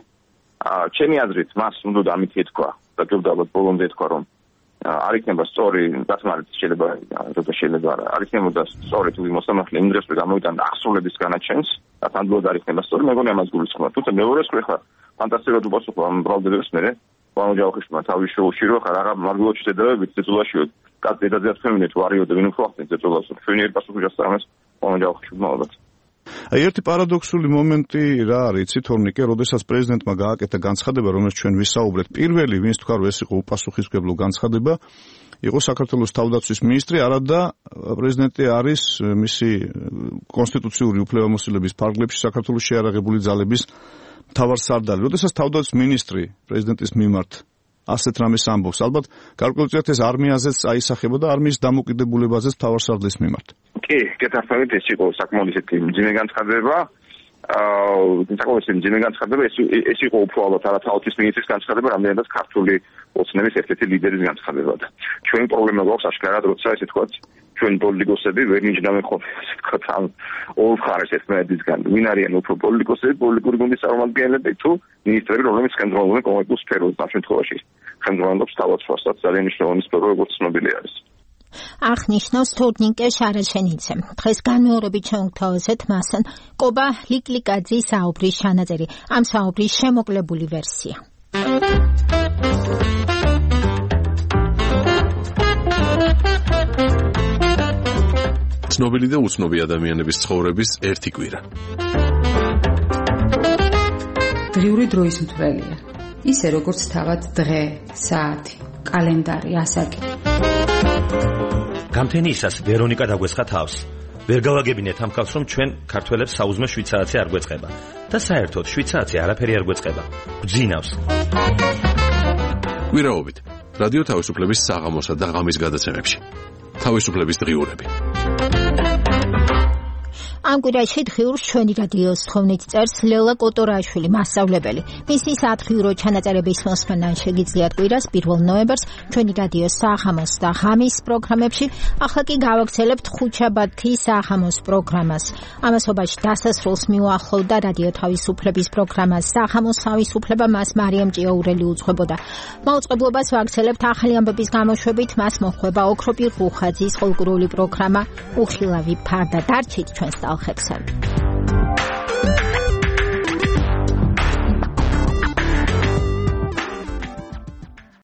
ჩემი აზრით მას უნდა ამით ეთქვა და ჯობდაბად ბოლომდე ეთქვა რომ არ იქნება სწორი დასმარით შეიძლება როცა შეიძლება არ იქნება სწორი თუ მოსამართლე იმ დროს გამოვიტანდა აღსრულების განაჩენს და თანდაოდ არ იქნება სწორი, მეგონი ამას გულისხმობ. თუმცა მეორე სხვა ფანტასტიკად უპასუხო ამ ბრალდებებს მე ვანოჯავხიშმა თავის შოუში რო ხარ მარგულოჩის დედავებით წეწულაშიო კაც დედაძეაც ფემინე თუ არიოდე ვინ უფრო ახდენ წეწულას ჩვენი ერთ პასუხი დასწრამეს ვანოჯავხიშმა ალბათ. აი ერთი პარადოქსული მომენტი რა არის, იცით თორნიკე, როდესაც პრეზიდენტმა გააკეთა განცხადება, რომელიც ჩვენ ვისაუბრეთ, პირველი ვინც თქვა რომ ეს იყო უპასუხისმგებლო განცხადება, იყო საქართველოს თავდაცვის მინისტრი, არადა პრეზიდენტი არის მისი კონსტიტუციური უფლებამოსილების ფარგლებში საქართველოს შეარაღებული ძალების მთავარსარდალი. როდესაც თავდაცვის მინისტრი პრეზიდენტის მიმართ ასეთ რამეს ამბობს, ალბათ გარკვეულწილად ეს არმიაზეც აისახება და არმიის დამოკიდებულებაზეც მთავარსარდლის მიმართ. კი, კეთახმებით ეს იყო საკმაოდ ისეთი მძიმე განცხადება. აა, საკმაოდ ისეთი მძიმე განცხადება, ეს ეს იყო უფრო ალბათ არა თავდაცვის მინისტრის განცხადება, რამდენადაც ქართული ოცნების ერთ-ერთი ლიდერის განცხადება. ჩვენი პრობლემა გვაქვს აშკარად, როცა ესე თქვათ, ჩვენ პოლიტიკოსები ვერ მიჯნავენ ხოლმე, ასე თქვათ, ამ ორ მხარეს ერთმანეთისგან. ვინ არიან უფრო პოლიტიკოსები, პოლიტიკური გუნდის წარმომადგენლები თუ მინისტრები, რომლებიც ხელმძღვანელობენ კონკრეტულ სფეროს, ამ შემთხვევაში ხელმძღვანელობს თავდაცვასაც ძალიან მნიშვნელოვანი სფერო, როგორც ცნობილი არის. აღნიშნავს თორნიკე შარაშენიცე. დღეს განმეორებით შევთავაზეთ მასთან კობა ლიკლიკაძის საუბრის ჩანაწერი. ამ საუბრის შემოკლებული ვერსია. ცნობილი და უცნობი ადამიანების ცხოვრების ერთი კვირა. დღიური დროის მთვრელია. ისე როგორც თავად დღე, საათი, კალენდარი, ასაკი. გამთენიისას ვერონიკა დაგვესხა თავს. ვერ გავაგებინეთ ამ ხალხს, რომ ჩვენ ქართველებს საუზმე შვიდ საათი არ გვეწყება და საერთოდ შვიდ საათი არაფერი არ გვეწყება. გვძინავს. კვირაობით რადიო თავისუფლების საღამოსა და ღამის გადაცემებში. თავისუფლების დღიურები. ამ კვირაში დღიურს ჩვენი რადიოს თხოვნით წერს ლელა კოტორაშვილი, მასწავლებელი. მისი სათხიურო ჩანაწერების მოსმენა შეგიძლიათ კვირას პირველ ნოემბერს ჩვენი რადიოს საღამოს და ღამის პროგრამებში. ახლა კი გავაგრძელებთ ხუთშაბათის საღამოს პროგრამას. ამასობაში დასასრულს მიუახლოვდა რადიო თავისუფლების პროგრამას საღამოს თავისუფლება, მას მარიამ ჭიაურელი უძღვებოდა. მაუწყებლობას ვაგრძელებთ ახალი ამბების გამოშვებით, მას მოხვება ოქროპირ რუხაძის ფოლკლორული პროგრამა უხილავი ფარდა. დარჩით ჩვენს ხებსად.